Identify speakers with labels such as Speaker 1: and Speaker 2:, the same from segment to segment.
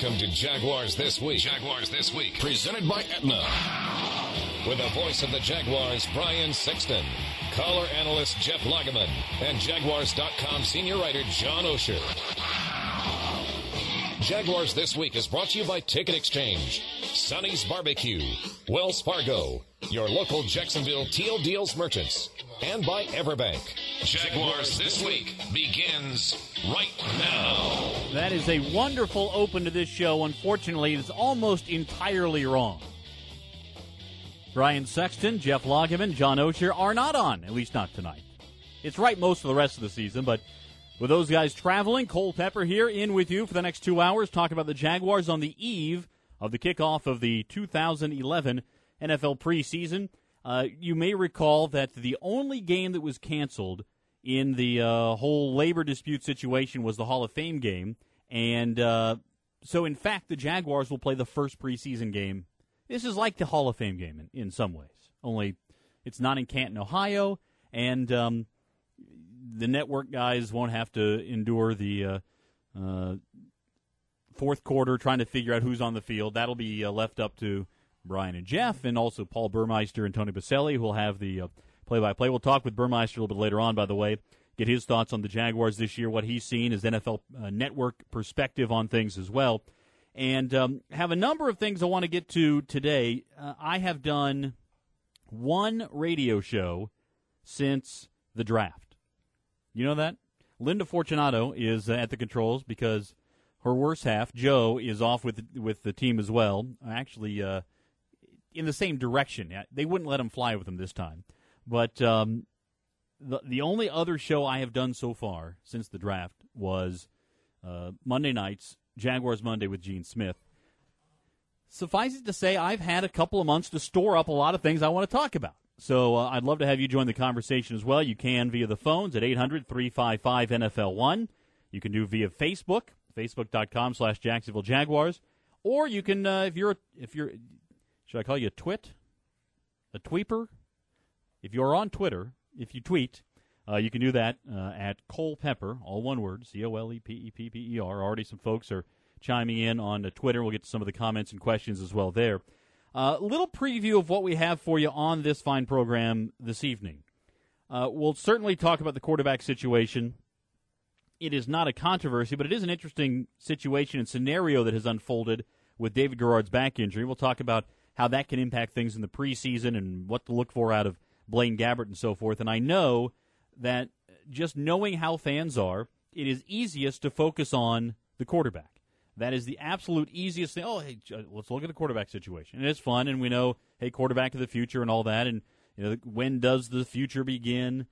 Speaker 1: Welcome to Jaguars This Week. Jaguars This Week. Presented by Aetna. With the voice of the Jaguars, Brian Sexton, color analyst Jeff Lageman, and Jaguars.com senior writer John Osher. Jaguars This Week is brought to you by Ticket Exchange, Sonny's Barbecue, Wells Fargo, your local Jacksonville Teal Deals merchants, and by Everbank. Jaguars This Week begins right now.
Speaker 2: That is a wonderful open to this show. Unfortunately, it's almost entirely wrong. Brian Sexton, Jeff Lageman, John Osher are not on, at least not tonight. It's right most of the rest of the season, but with those guys traveling, Cole Pepper here in with you for the next 2 hours, talk about the Jaguars on the eve of the kickoff of the 2011 NFL preseason. You may recall that the only game that was canceled in the whole labor dispute situation was the Hall of Fame game. And so, in fact, the Jaguars will play the first preseason game. This is like the Hall of Fame game in some ways, only it's not in Canton, Ohio, and the network guys won't have to endure the fourth quarter trying to figure out who's on the field. That'll be left up to Brian and Jeff, and also Paul Burmeister and Tony Baselli, who will have the play-by-play. We'll talk with Burmeister a little bit later on, by the way, get his thoughts on the Jaguars this year, what he's seen, his NFL network perspective on things as well. And have a number of things I want to get to today. I have done one radio show since the draft. You know that? Linda Fortunato is at the controls because her worse half, Joe, is off with the team as well. Actually, in the same direction. They wouldn't let him fly with him this time. But the only other show I have done so far since the draft was Monday nights, Jaguars Monday with Gene Smith. Suffice it to say, I've had a couple of months to store up a lot of things I want to talk about. So I'd love to have you join the conversation as well. You can via the phones at 800-355-NFL1. You can do via Facebook, facebook.com/Jacksonville Jaguars. Or you can, if you're, should I call you a twit? A tweeper? If you're on Twitter, if you tweet, you can do that at Cole Pepper, all one word, ColePepper. Already some folks are chiming in on Twitter. We'll get to some of the comments and questions as well there. Little preview of what we have for you on this fine program this evening. We'll certainly talk about the quarterback situation. It is not a controversy, but it is an interesting situation and scenario that has unfolded with David Garrard's back injury. We'll talk about how that can impact things in the preseason and what to look for out of Blaine Gabbert and so forth. And I know that just knowing how fans are, it is easiest to focus on the quarterback. That is the absolute easiest thing. Oh, hey, let's look at the quarterback situation. And it's fun, and we know, hey, quarterback of the future and all that. And you know, when does the future begin?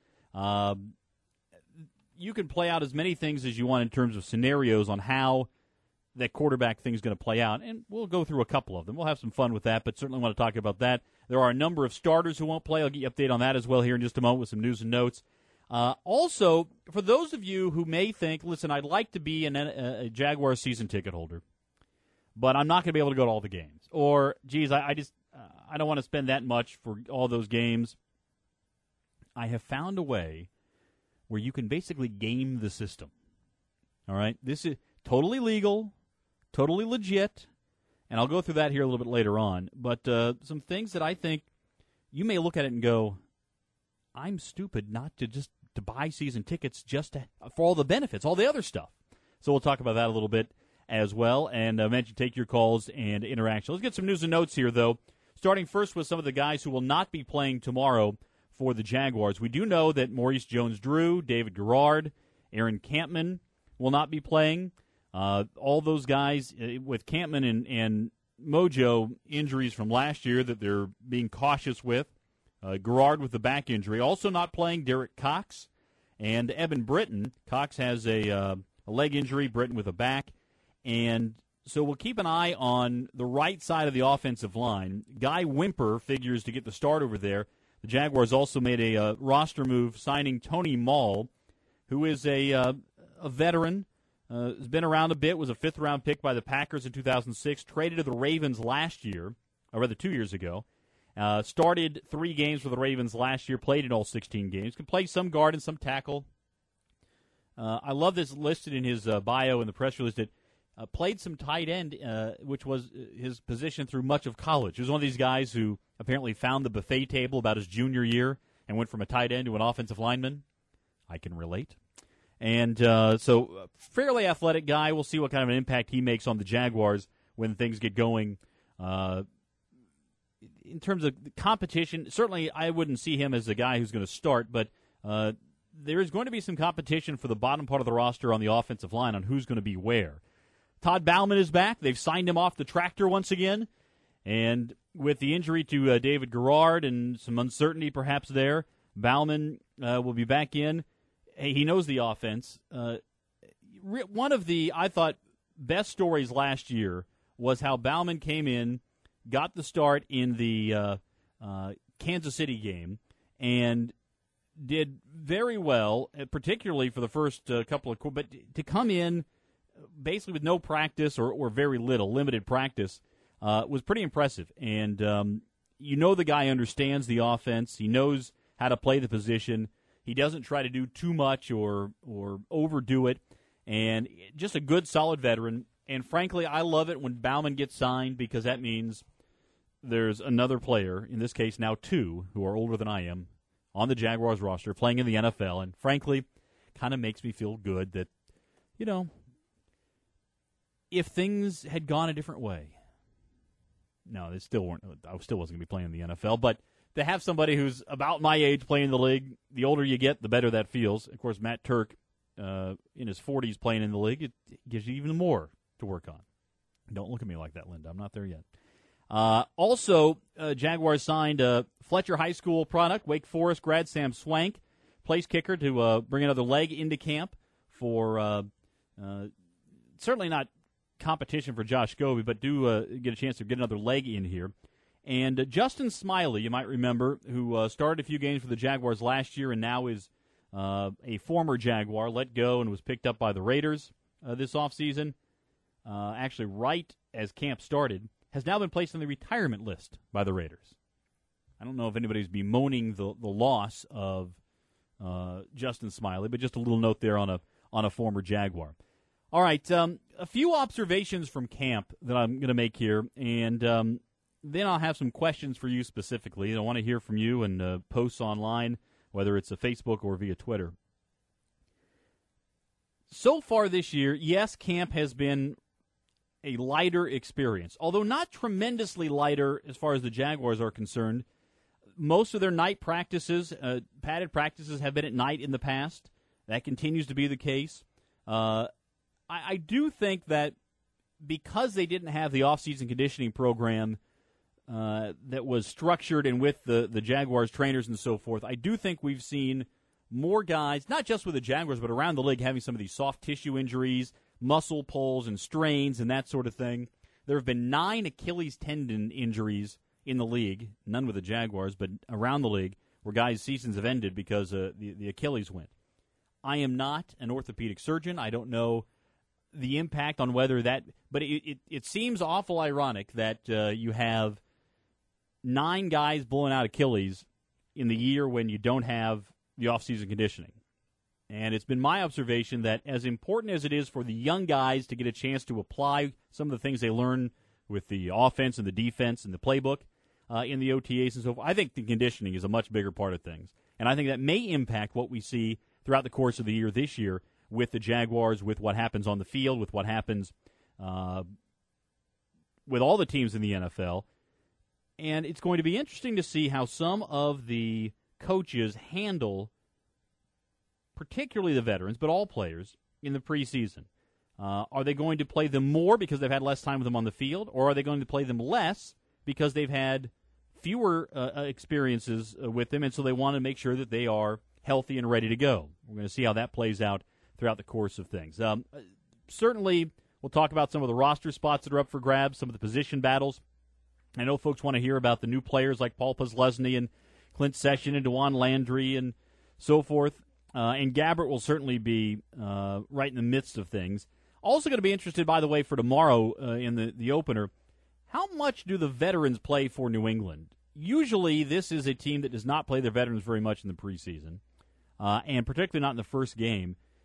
Speaker 2: You can play out as many things as you want in terms of scenarios on how that quarterback thing is going to play out. And we'll go through a couple of them. We'll have some fun with that, but certainly want to talk about that. There are a number of starters who won't play. I'll get you an update on that as well here in just a moment with some news and notes. Also, for those of you who may think, listen, I'd like to be a Jaguars season ticket holder, but I'm not going to be able to go to all the games. Or, geez, I don't want to spend that much for all those games. I have found a way where you can basically game the system. All right? This is totally legal, totally legit, and I'll go through that here a little bit later on. But some things that I think you may look at it and go, I'm stupid not to just to buy season tickets just for all the benefits, all the other stuff. So we'll talk about that a little bit as well, and mention take your calls and interaction. Let's get some news and notes here, though, starting first with some of the guys who will not be playing tomorrow for the Jaguars. We do know that Maurice Jones-Drew, David Garrard, Aaron Campman will not be playing. All those guys with Campman and Mojo injuries from last year that they're being cautious with. Garrard with the back injury. Also not playing Derek Cox and Evan Britton. Cox has a leg injury, Britton with a back. And so we'll keep an eye on the right side of the offensive line. Guy Wimper figures to get the start over there. The Jaguars also made a roster move signing Tony Mall, who is a veteran, has been around a bit, was a fifth-round pick by the Packers in 2006, traded to the Ravens last year, or rather 2 years ago. Started 3 games for the Ravens last year, played in all 16 games. Can play some guard and some tackle. I love this listed in his bio in the press release that played some tight end, which was his position through much of college. He was one of these guys who apparently found the buffet table about his junior year and went from a tight end to an offensive lineman. I can relate. And so fairly athletic guy. We'll see what kind of an impact he makes on the Jaguars when things get going. In terms of competition, certainly I wouldn't see him as a guy who's going to start, but there is going to be some competition for the bottom part of the roster on the offensive line on who's going to be where. Todd Bauman is back. They've signed him off the tractor once again. And with the injury to David Garrard and some uncertainty perhaps there, Bauman will be back in. Hey, he knows the offense. One of the, I thought, best stories last year was how Bauman came in, got the start in the Kansas City game, and did very well, particularly for the first couple of quarters. But to come in basically with no practice or very little, limited practice, was pretty impressive. And the guy understands the offense. He knows how to play the position. He doesn't try to do too much or overdo it. And just a good, solid veteran. And frankly, I love it when Bauman gets signed because that means there's another player, in this case now two, who are older than I am, on the Jaguars roster playing in the NFL. And frankly, kind of makes me feel good that, if things had gone a different way, no, they still weren't. I still wasn't going to be playing in the NFL, but to have somebody who's about my age playing in the league, the older you get, the better that feels. Of course, Matt Turk, in his 40s playing in the league, it gives you even more to work on. Don't look at me like that, Linda. I'm not there yet. Also, Jaguars signed Fletcher High School product, Wake Forest grad Sam Swank, place kicker, to bring another leg into camp for certainly not competition for Josh Scobie, but do get a chance to get another leg in here. And Justin Smiley, you might remember, who started a few games for the Jaguars last year and now is a former Jaguar, let go and was picked up by the Raiders this offseason, actually right as camp started, has now been placed on the retirement list by the Raiders. I don't know if anybody's bemoaning the loss of Justin Smiley, but just a little note there on a former Jaguar. All right, a few observations from camp that I'm going to make here, and then I'll have some questions for you specifically. I want to hear from you and posts online, whether it's a Facebook or via Twitter. So far this year, yes, camp has been a lighter experience, although not tremendously lighter as far as the Jaguars are concerned. Most of their night practices, padded practices, have been at night in the past. That continues to be the case. I do think that because they didn't have the off-season conditioning program that was structured and with the Jaguars trainers and so forth, I do think we've seen more guys, not just with the Jaguars, but around the league, having some of these soft tissue injuries, muscle pulls and strains and that sort of thing. There have been 9 Achilles tendon injuries in the league, none with the Jaguars, but around the league, where guys' seasons have ended because the Achilles went. I am not an orthopedic surgeon. I don't know the impact on whether that, but it seems awful ironic that you have 9 guys blowing out Achilles in the year when you don't have the off-season conditioning. And it's been my observation that as important as it is for the young guys to get a chance to apply some of the things they learn with the offense and the defense and the playbook in the OTAs and so forth, I think the conditioning is a much bigger part of things. And I think that may impact what we see throughout the course of the year this year with the Jaguars, with what happens on the field, with what happens with all the teams in the NFL. And it's going to be interesting to see how some of the coaches handle, particularly the veterans, but all players, in the preseason. Are they going to play them more because they've had less time with them on the field, or are they going to play them less because they've had fewer experiences with them, and so they want to make sure that they are healthy and ready to go? We're going to see how that plays out throughout the course of things. Certainly, we'll talk about some of the roster spots that are up for grabs, some of the position battles. I know folks want to hear about the new players like Paul Posluszny and Clint Session and DeJuan Landry and so forth. And Gabbert will certainly be right in the midst of things. Also going to be interested, by the way, for tomorrow in the opener, how much do the veterans play for New England? Usually this is a team that does not play their veterans very much in the preseason, and particularly not in the first game.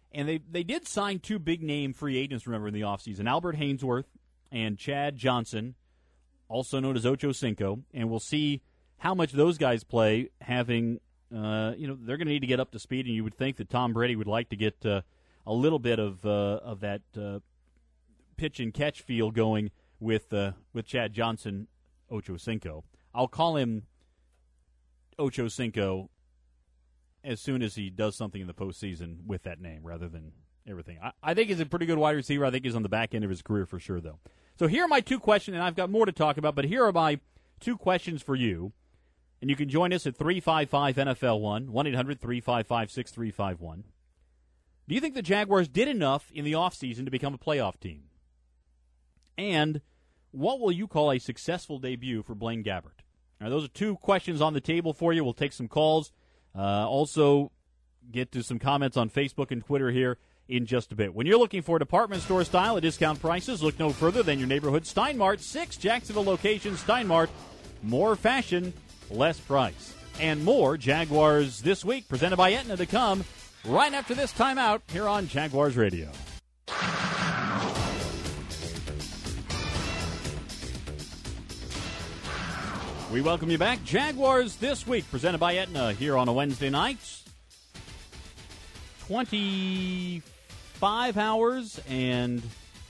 Speaker 2: And they did sign two big-name free agents, remember, in the offseason, Albert Hainsworth and Chad Johnson, also known as Ocho Cinco. And we'll see how much those guys play having, they're going to need to get up to speed, and you would think that Tom Brady would like to get a little bit of that pitch and catch feel going with Chad Johnson, Ocho Cinco. I'll call him Ocho Cinco as soon as he does something in the postseason with that name rather than everything. I think he's a pretty good wide receiver. I think he's on the back end of his career for sure, though. So here are my two questions, and I've got more to talk about, but here are my two questions for you. And you can join us at 355-NFL-1, 1-800-355-6351. Do you think the Jaguars did enough in the offseason to become a playoff team? And what will you call a successful debut for Blaine Gabbert? Now, those are two questions on the table for you. We'll take some calls. Also, get to some comments on Facebook and Twitter here in just a bit. When you're looking for department store style at discount prices, look no further than your neighborhood Steinmart. 6 Jacksonville locations. Steinmart, more fashion, less price. And more Jaguars This Week, presented by Aetna, to come right after this timeout here on Jaguars Radio. We welcome you back. Jaguars This Week, presented by Aetna here on a Wednesday night. 25 hours and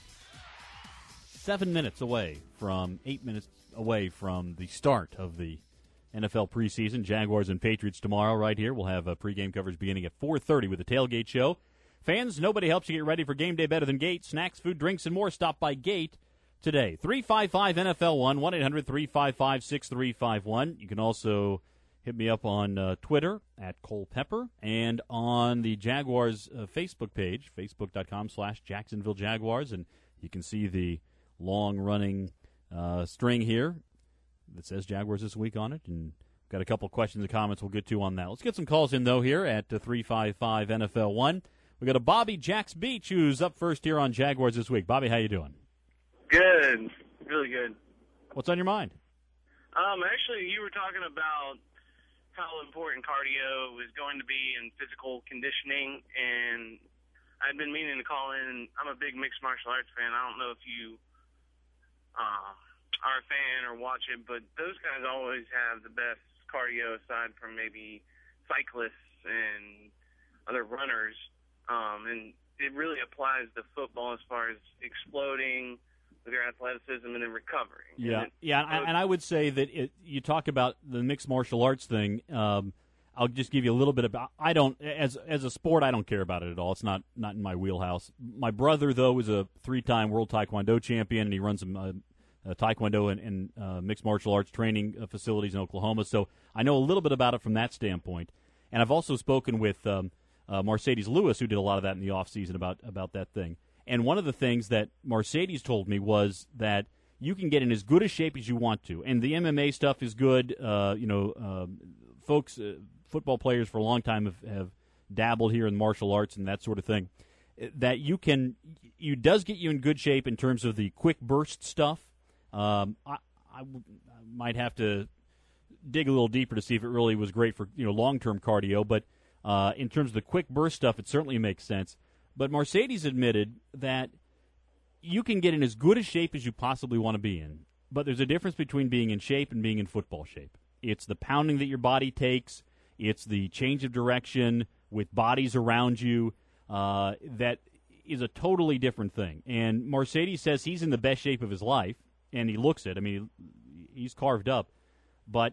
Speaker 2: 7 minutes away from 8 minutes away from the start of the NFL preseason. Jaguars and Patriots tomorrow right here. We'll have a pregame coverage beginning at 4:30 with the Tailgate Show. Fans, nobody helps you get ready for game day better than Gate. Snacks, food, drinks, and more. Stop by Gate today. 355-NFL-1, 1-800-355-6351. You can also hit me up on Twitter at Cole Pepper and on the Jaguars Facebook page, facebook.com/Jacksonville Jaguars. And you can see the long-running string here that says Jaguars This Week on it. And got a couple questions and comments we'll get to on that. Let's get some calls in, though, here at 355-NFL-1. We got a Bobby Jacks Beach who's up first here on Jaguars This Week. Bobby, how you doing?
Speaker 3: Good. Really good.
Speaker 2: What's on your mind?
Speaker 3: Actually, you were talking about how important cardio is going to be in physical conditioning, and I've been meaning to call in. I'm a big mixed martial arts fan. I don't know if you are a fan or watch it, but those guys always have the best cardio aside from maybe cyclists and other runners, and it really applies to football as far as exploding with your athleticism and then recovering.
Speaker 2: And I would say that you talk about the mixed martial arts thing. I'll just give you a little bit about. I don't, as a sport, I don't care about it at all. It's not in my wheelhouse. My brother, though, is a 3-time world Taekwondo champion, and he runs some Taekwondo and mixed martial arts training facilities in Oklahoma. So I know a little bit about it from that standpoint. And I've also spoken with Mercedes Lewis, who did a lot of that in the offseason about that thing. And one of the things that Mercedes told me was that you can get in as good a shape as you want to. And the MMA stuff is good. Folks, football players for a long time have dabbled here in martial arts and that sort of thing. That does get you in good shape in terms of the quick burst stuff. I might have to dig a little deeper to see if it really was great for long-term cardio. But in terms of the quick burst stuff, it certainly makes sense. But Mercedes admitted that you can get in as good a shape as you possibly want to be in. But there's a difference between being in shape and being in football shape. It's the pounding that your body takes. It's the change of direction with bodies around you. That is a totally different thing. And Mercedes says he's in the best shape of his life, and he looks it. I mean, he's carved up. But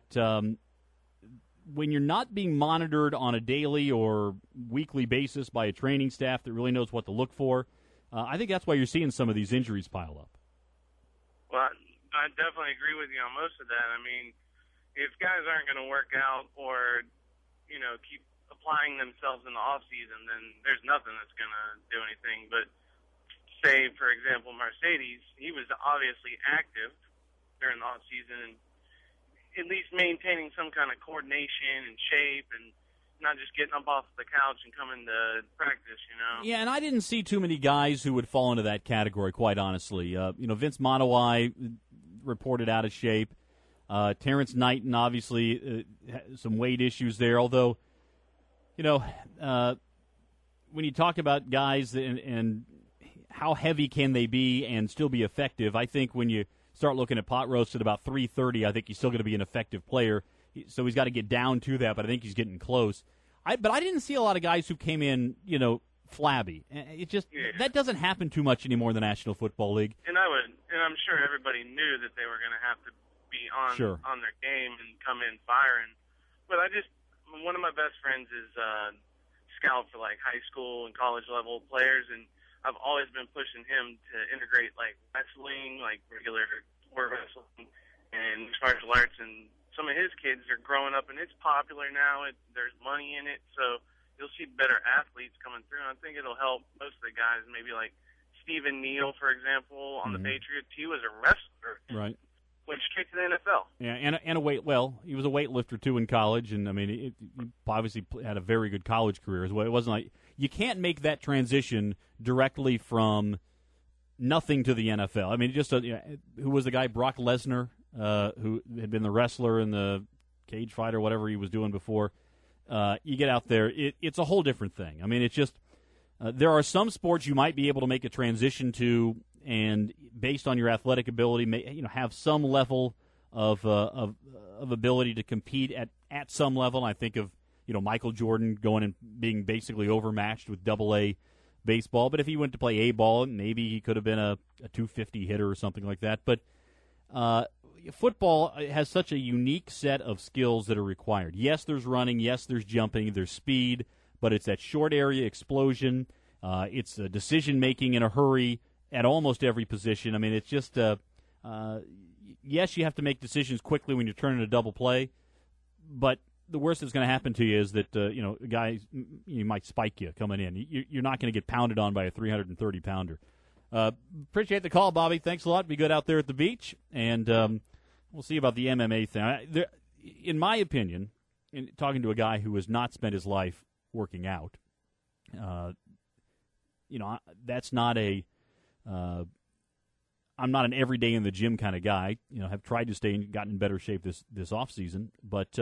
Speaker 2: when you're not being monitored on a daily or weekly basis by a training staff that really knows what to look for, I think that's why you're seeing some of these injuries pile up.
Speaker 3: Well, I definitely agree with you on most of that. I mean, if guys aren't going to work out or, keep applying themselves in the off-season, then there's nothing that's going to do anything. But say, for example, Mercedes, he was obviously active during the off-season and at least maintaining some kind of coordination and shape and not just getting up off the couch and coming to practice,
Speaker 2: Yeah, and I didn't see too many guys who would fall into that category, quite honestly. Vince Monowai reported out of shape. Terrence Knighton, obviously, some weight issues there, although, when you talk about guys and how heavy can they be and still be effective, I think when you start looking at pot roast at about 330, I think he's still going to be an effective player. So he's got to get down to that, but I think he's getting close. But I didn't see a lot of guys who came in, flabby. It just that doesn't happen too much anymore in the National Football League.
Speaker 3: And I'm sure everybody knew that they were going to have to be on their game and come in firing. But one of my best friends is scout for like high school and college level players, and I've always been pushing him to integrate like wrestling, like regular sport wrestling, and martial arts. And some of his kids are growing up, and it's popular now. There's money in it, so you'll see better athletes coming through. And I think it'll help most of the guys, maybe like Stephen Neal, for example, on the Patriots. He was a wrestler.
Speaker 2: Right.
Speaker 3: Went straight to the NFL.
Speaker 2: Yeah, and he was a weightlifter too in college, and I mean, he obviously had a very good college career as well. It wasn't like you can't make that transition directly from nothing to the NFL. I mean, who was the guy? Brock Lesnar, who had been the wrestler and the cage fighter, whatever he was doing before. You get out there, it's a whole different thing. I mean, it's just there are some sports you might be able to make a transition to, and based on your athletic ability, have some level of ability to compete at some level. And I think of Michael Jordan going and being basically overmatched with Double-A baseball. But if he went to play A-ball, maybe he could have been a 250 hitter or something like that. But football has such a unique set of skills that are required. Yes, there's running. Yes, there's jumping. There's speed. But it's that short area explosion. It's decision-making in a hurry at almost every position. I mean, it's just, yes, you have to make decisions quickly when you're turning a double play. But the worst that's going to happen to you is that, a guy might spike you coming in. You're not going to get pounded on by a 330-pounder. Appreciate the call, Bobby. Thanks a lot. Be good out there at the beach. And we'll see about the MMA thing. In my opinion, in talking to a guy who has not spent his life working out, that's not I'm not an everyday in the gym kind of guy. Have tried to stay and gotten in better shape this off season, but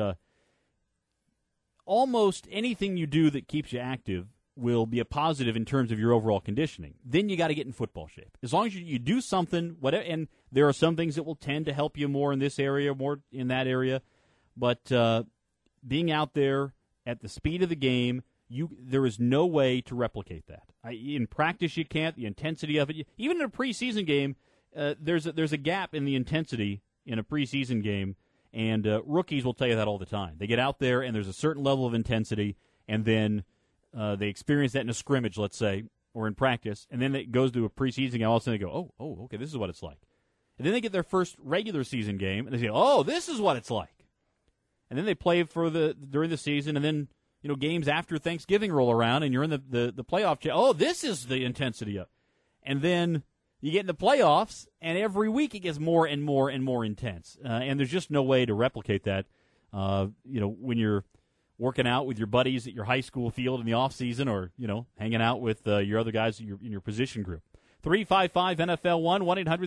Speaker 2: almost anything you do that keeps you active will be a positive in terms of your overall conditioning. Then you got to get in football shape. As long as you do something, whatever, and there are some things that will tend to help you more in this area, more in that area, but being out there at the speed of the game, there is no way to replicate that. In practice, you can't. The intensity of it, even in a preseason game, there's a gap in the intensity in a preseason game, and rookies will tell you that all the time. They get out there, and there's a certain level of intensity, and then they experience that in a scrimmage, let's say, or in practice, and then it goes to a preseason game, all of a sudden they go, oh, okay, this is what it's like. And then they get their first regular season game, and they say, oh, this is what it's like. And then they play during the season, and then games after Thanksgiving roll around, and you're in the playoff. Oh, this is the intensity of. And then you get in the playoffs, and every week it gets more and more and more intense. And there's just no way to replicate that. When you're working out with your buddies at your high school field in the off season, or hanging out with your other guys in your position group. 355-NFL-1,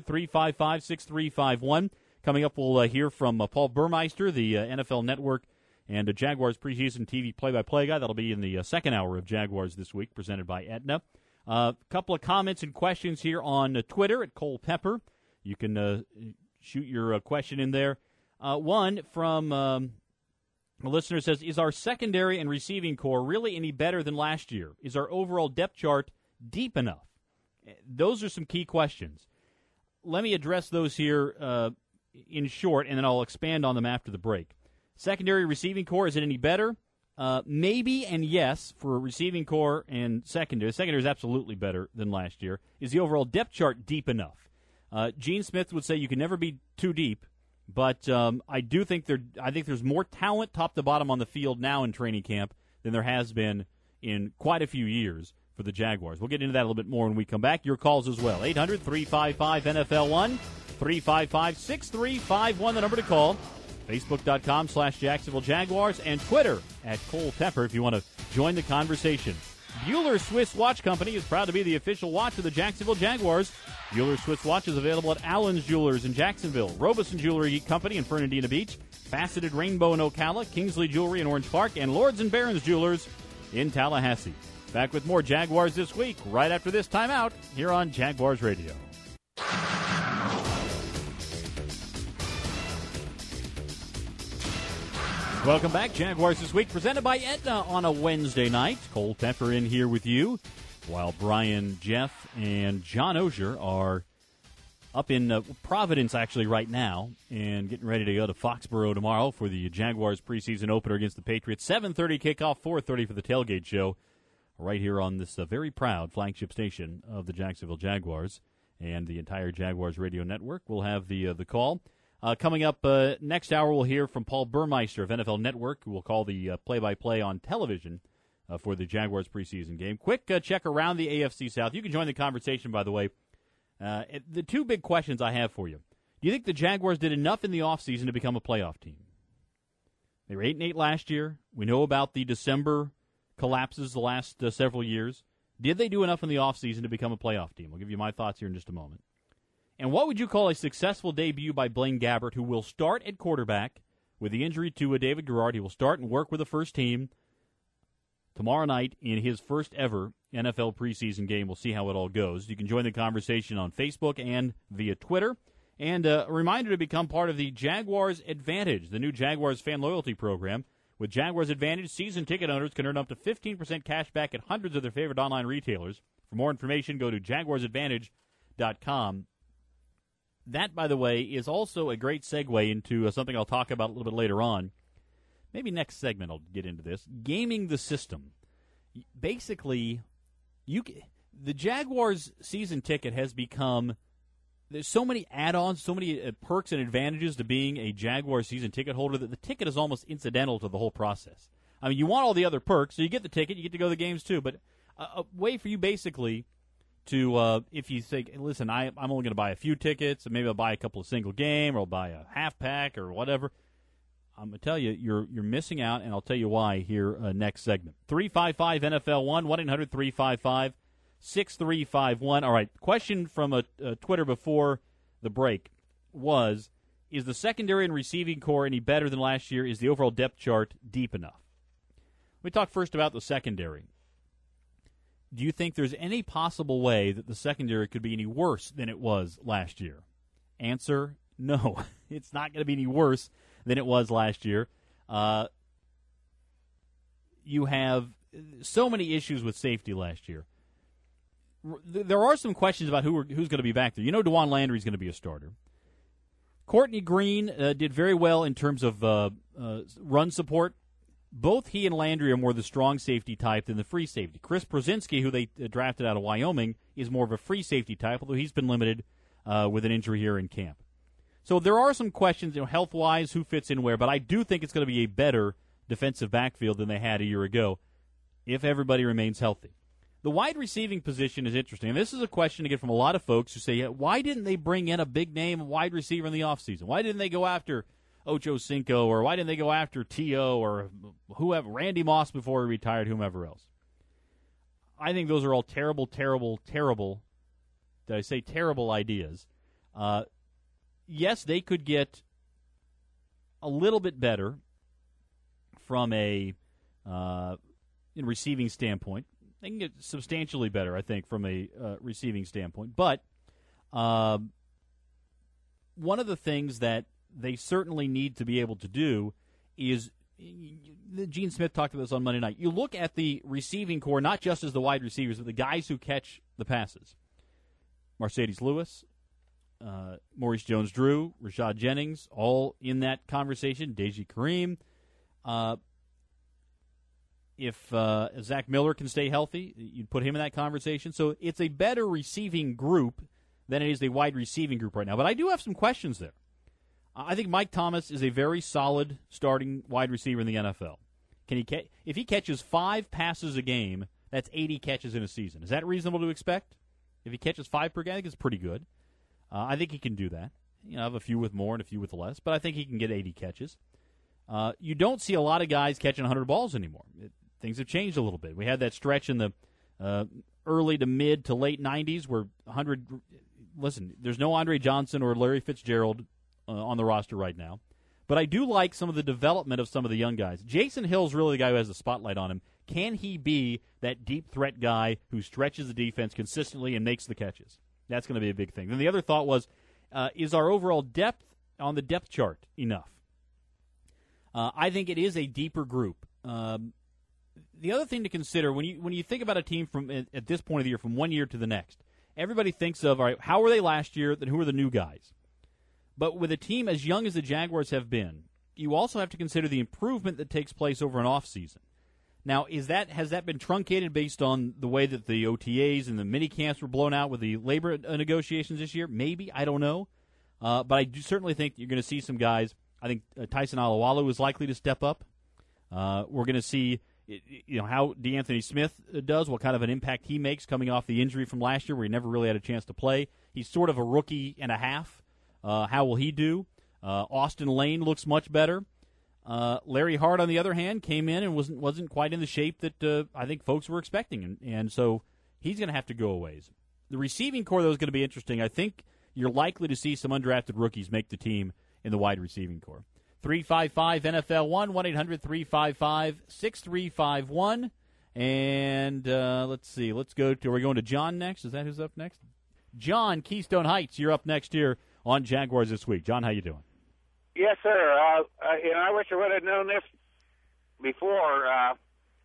Speaker 2: 1-800-355-6351. Coming up, we'll hear from Paul Burmeister, the NFL Network and a Jaguars preseason TV play-by-play guy. That'll be in the second hour of Jaguars this week, presented by Aetna. A couple of comments and questions here on Twitter at Cole Pepper. You can shoot your question in there. One from a listener says, is our secondary and receiving core really any better than last year? Is our overall depth chart deep enough? Those are some key questions. Let me address those here in short, and then I'll expand on them after the break. Secondary receiving core, is it any better? Maybe and yes for receiving core and secondary. Secondary is absolutely better than last year. Is the overall depth chart deep enough? Gene Smith would say you can never be too deep, but I think there's more talent top to bottom on the field now in training camp than there has been in quite a few years for the Jaguars. We'll get into that a little bit more when we come back. Your calls as well. 800-355-NFL1, 355-6351, the number to call. Facebook.com/Jacksonville Jaguars, and Twitter at Cole Pepper if you want to join the conversation. Bueller Swiss Watch Company is proud to be the official watch of the Jacksonville Jaguars. Bueller Swiss Watch is available at Allen's Jewelers in Jacksonville, Robeson Jewelry Company in Fernandina Beach, Faceted Rainbow in Ocala, Kingsley Jewelry in Orange Park, and Lords and Barons Jewelers in Tallahassee. Back with more Jaguars this week, right after this timeout, here on Jaguars Radio. Welcome back. Jaguars This Week, presented by Aetna on a Wednesday night. Cole Pepper in here with you, while Brian, Jeff, and John Ogier are up in Providence, actually, right now, and getting ready to go to Foxborough tomorrow for the Jaguars preseason opener against the Patriots. 7:30 kickoff, 4:30 for the tailgate show, right here on this very proud flagship station of the Jacksonville Jaguars. And the entire Jaguars radio network will have the call. Coming up next hour, we'll hear from Paul Burmeister of NFL Network, who will call the play-by-play on television for the Jaguars preseason game. Quick check around the AFC South. You can join the conversation, by the way. The two big questions I have for you. Do you think the Jaguars did enough in the offseason to become a playoff team? They were 8-8 last year. We know about the December collapses the last several years. Did they do enough in the offseason to become a playoff team? I'll give you my thoughts here in just a moment. And what would you call a successful debut by Blaine Gabbert, who will start at quarterback with the injury to David Garrard? He will start and work with the first team tomorrow night in his first ever NFL preseason game. We'll see how it all goes. You can join the conversation on Facebook and via Twitter. And a reminder to become part of the Jaguars Advantage, the new Jaguars fan loyalty program. With Jaguars Advantage, season ticket owners can earn up to 15% cash back at hundreds of their favorite online retailers. For more information, go to jaguarsadvantage.com. That, by the way, is also a great segue into something I'll talk about a little bit later on. Maybe next segment I'll get into this. Gaming the system. Basically, the Jaguars season ticket has become, there's so many add-ons, so many perks and advantages to being a Jaguars season ticket holder that the ticket is almost incidental to the whole process. I mean, you want all the other perks, so you get the ticket, you get to go to the games too, but a way for you basically to, if you think, listen, I'm only going to buy a few tickets, and maybe I'll buy a couple of single game, or I'll buy a half pack, or whatever. I'm going to tell you, you're missing out, and I'll tell you why here next segment. 355-NFL-1, 1-800-355-6351. All right, question from a Twitter before the break was, is the secondary and receiving core any better than last year? Is the overall depth chart deep enough? Let me talk first about the secondary. Do you think there's any possible way that the secondary could be any worse than it was last year? Answer, no. It's not going to be any worse than it was last year. You have so many issues with safety last year. There are some questions about who's going to be back there. You know DeJuan Landry's going to be a starter. Courtney Green did very well in terms of run support. Both he and Landry are more the strong safety type than the free safety. Chris Prozinski, who they drafted out of Wyoming, is more of a free safety type, although he's been limited with an injury here in camp. So there are some questions, health-wise, who fits in where, but I do think it's going to be a better defensive backfield than they had a year ago if everybody remains healthy. The wide receiving position is interesting, and this is a question to get from a lot of folks who say, why didn't they bring in a big-name wide receiver in the offseason? Why didn't they go after Ocho Cinco, or why didn't they go after T.O. or whoever, Randy Moss before he retired, whomever else? I think those are all terrible, terrible, terrible, did I say terrible ideas? Yes, they could get a little bit better from a in receiving standpoint. They can get substantially better, I think, from a receiving standpoint. But one of the things that they certainly need to be able to do is, Gene Smith talked about this on Monday night, you look at the receiving core, not just as the wide receivers, but the guys who catch the passes. Mercedes Lewis, Maurice Jones-Drew, Rashad Jennings, all in that conversation. Deji Kareem. If Zach Miller can stay healthy, you'd put him in that conversation. So it's a better receiving group than it is a wide receiving group right now. But I do have some questions there. I think Mike Thomas is a very solid starting wide receiver in the NFL. If he catches 5 passes a game, that's 80 catches in a season. Is that reasonable to expect? If he catches 5 per game, I think it's pretty good. I think he can do that. I have a few with more and a few with less, but I think he can get 80 catches. You don't see a lot of guys catching 100 balls anymore. Things have changed a little bit. We had that stretch in the early to mid to late 90s where 100 – listen, there's no Andre Johnson or Larry Fitzgerald on the roster right now. But I do like some of the development of some of the young guys. Jason Hill's really the guy who has the spotlight on him. Can he be that deep threat guy who stretches the defense consistently and makes the catches? That's going to be a big thing. Then the other thought was, is our overall depth on the depth chart enough? I think it is a deeper group. The other thing to consider when you think about a team from at this point of the year, from one year to the next, everybody thinks of, all right, how were they last year? Then who are the new guys? But with a team as young as the Jaguars have been, you also have to consider the improvement that takes place over an off season. Now, has that been truncated based on the way that the OTAs and the mini camps were blown out with the labor negotiations this year? Maybe, I don't know. But I do certainly think you're going to see some guys. I think Tyson Alualu is likely to step up. We're going to see how DeAnthony Smith does, what kind of an impact he makes coming off the injury from last year where he never really had a chance to play. He's sort of a rookie and a half. How will he do? Austin Lane looks much better. Larry Hart, on the other hand, came in and wasn't quite in the shape that I think folks were expecting, and so he's going to have to go a ways. The receiving core, though, is going to be interesting. I think you're likely to see some undrafted rookies make the team in the wide receiving core. 355-NFL-1, 1-800-355-6351. And let's see. Are we going to John next? Is that who's up next? John, Keystone Heights, you're up next here on Jaguars This Week. John, how you doing?
Speaker 4: Yes, sir. I wish I would have known this before. I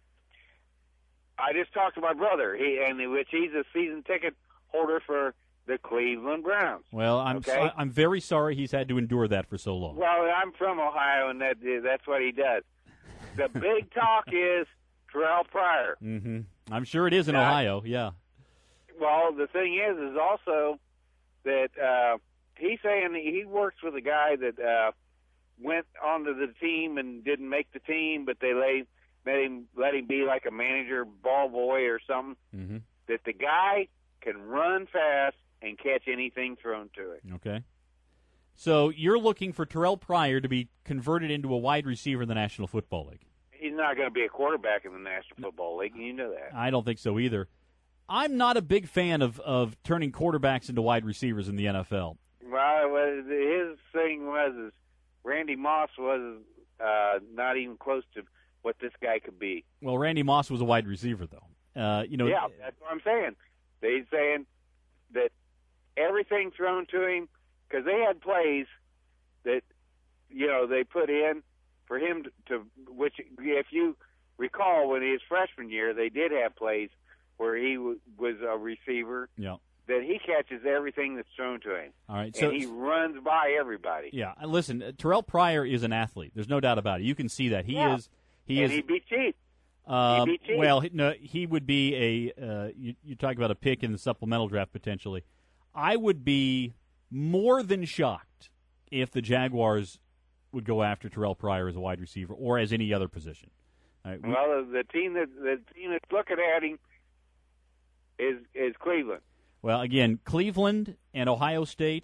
Speaker 4: just talked to my brother, which he's a season ticket holder for the Cleveland Browns.
Speaker 2: Well, I'm very sorry he's had to endure that for so long.
Speaker 4: Well, I'm from Ohio, and that's what he does. The big talk is Terrell Pryor.
Speaker 2: Mm-hmm. I'm sure it is in Ohio, yeah.
Speaker 4: Well, the thing is also that he's saying he works with a guy that went onto the team and didn't make the team, but they let him be like a manager, ball boy or something.
Speaker 2: Mm-hmm.
Speaker 4: That the guy can run fast and catch anything thrown to it.
Speaker 2: Okay. So you're looking for Terrell Pryor to be converted into a wide receiver in the National Football League.
Speaker 4: He's not going to be a quarterback in the National Football League, and you know that.
Speaker 2: I don't think so either. I'm not a big fan of turning quarterbacks into wide receivers in the NFL.
Speaker 4: Well, his thing was Randy Moss was not even close to what this guy could be.
Speaker 2: Well, Randy Moss was a wide receiver, though.
Speaker 4: Yeah, that's what I'm saying. They're saying that everything thrown to him, because they had plays that, they put in for him to, which if you recall when his freshman year, they did have plays where he was a receiver.
Speaker 2: Yeah.
Speaker 4: That he catches everything that's thrown to him.
Speaker 2: All right,
Speaker 4: and he runs by everybody.
Speaker 2: Yeah, listen, Terrell Pryor is an athlete. There's no doubt about it. You can see that. He is.
Speaker 4: He'd be cheap. He'd be cheap.
Speaker 2: Well, no, he would be you talk about a pick in the supplemental draft potentially. I would be more than shocked if the Jaguars would go after Terrell Pryor as a wide receiver or as any other position. Right,
Speaker 4: well, the team that's looking at him is Cleveland.
Speaker 2: Well, again, Cleveland and Ohio State.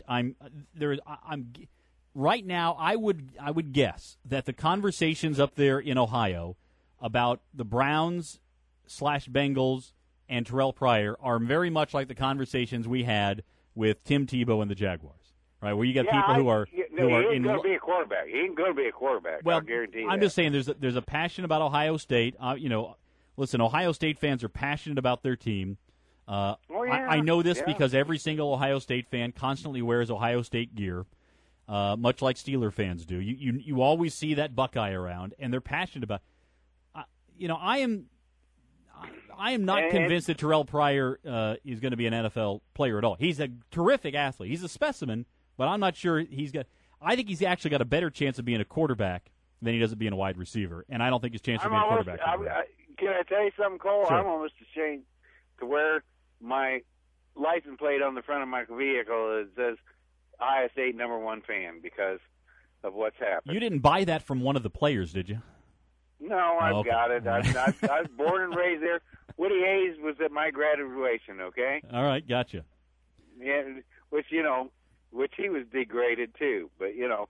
Speaker 2: Right now. I would guess that the conversations up there in Ohio about the Browns / Bengals and Terrell Pryor are very much like the conversations we had with Tim Tebow and the Jaguars. Right, where you got people who are
Speaker 4: he ain't going to be a quarterback. He ain't going to be a quarterback.
Speaker 2: Well,
Speaker 4: I guarantee you.
Speaker 2: I'm just saying there's a passion about Ohio State. Listen, Ohio State fans are passionate about their team. I know this because every single Ohio State fan constantly wears Ohio State gear, much like Steeler fans do. You always see that Buckeye around, and they're passionate about. I am not convinced that Terrell Pryor is going to be an NFL player at all. He's a terrific athlete. He's a specimen, but I'm not sure he's got. I think he's actually got a better chance of being a quarterback than he does of being a wide receiver, and I don't think his chance of being a quarterback.
Speaker 4: Can I tell you something, Cole?
Speaker 2: Sure.
Speaker 4: I'm almost ashamed to wear my license plate on the front of my vehicle that says Ohio State #1 fan because of what's happened.
Speaker 2: You didn't buy that from one of the players, did you?
Speaker 4: No, I've got it. I was born and raised there. Woody Hayes was at my graduation, okay?
Speaker 2: All right, gotcha.
Speaker 4: Yeah, which he was degraded too, but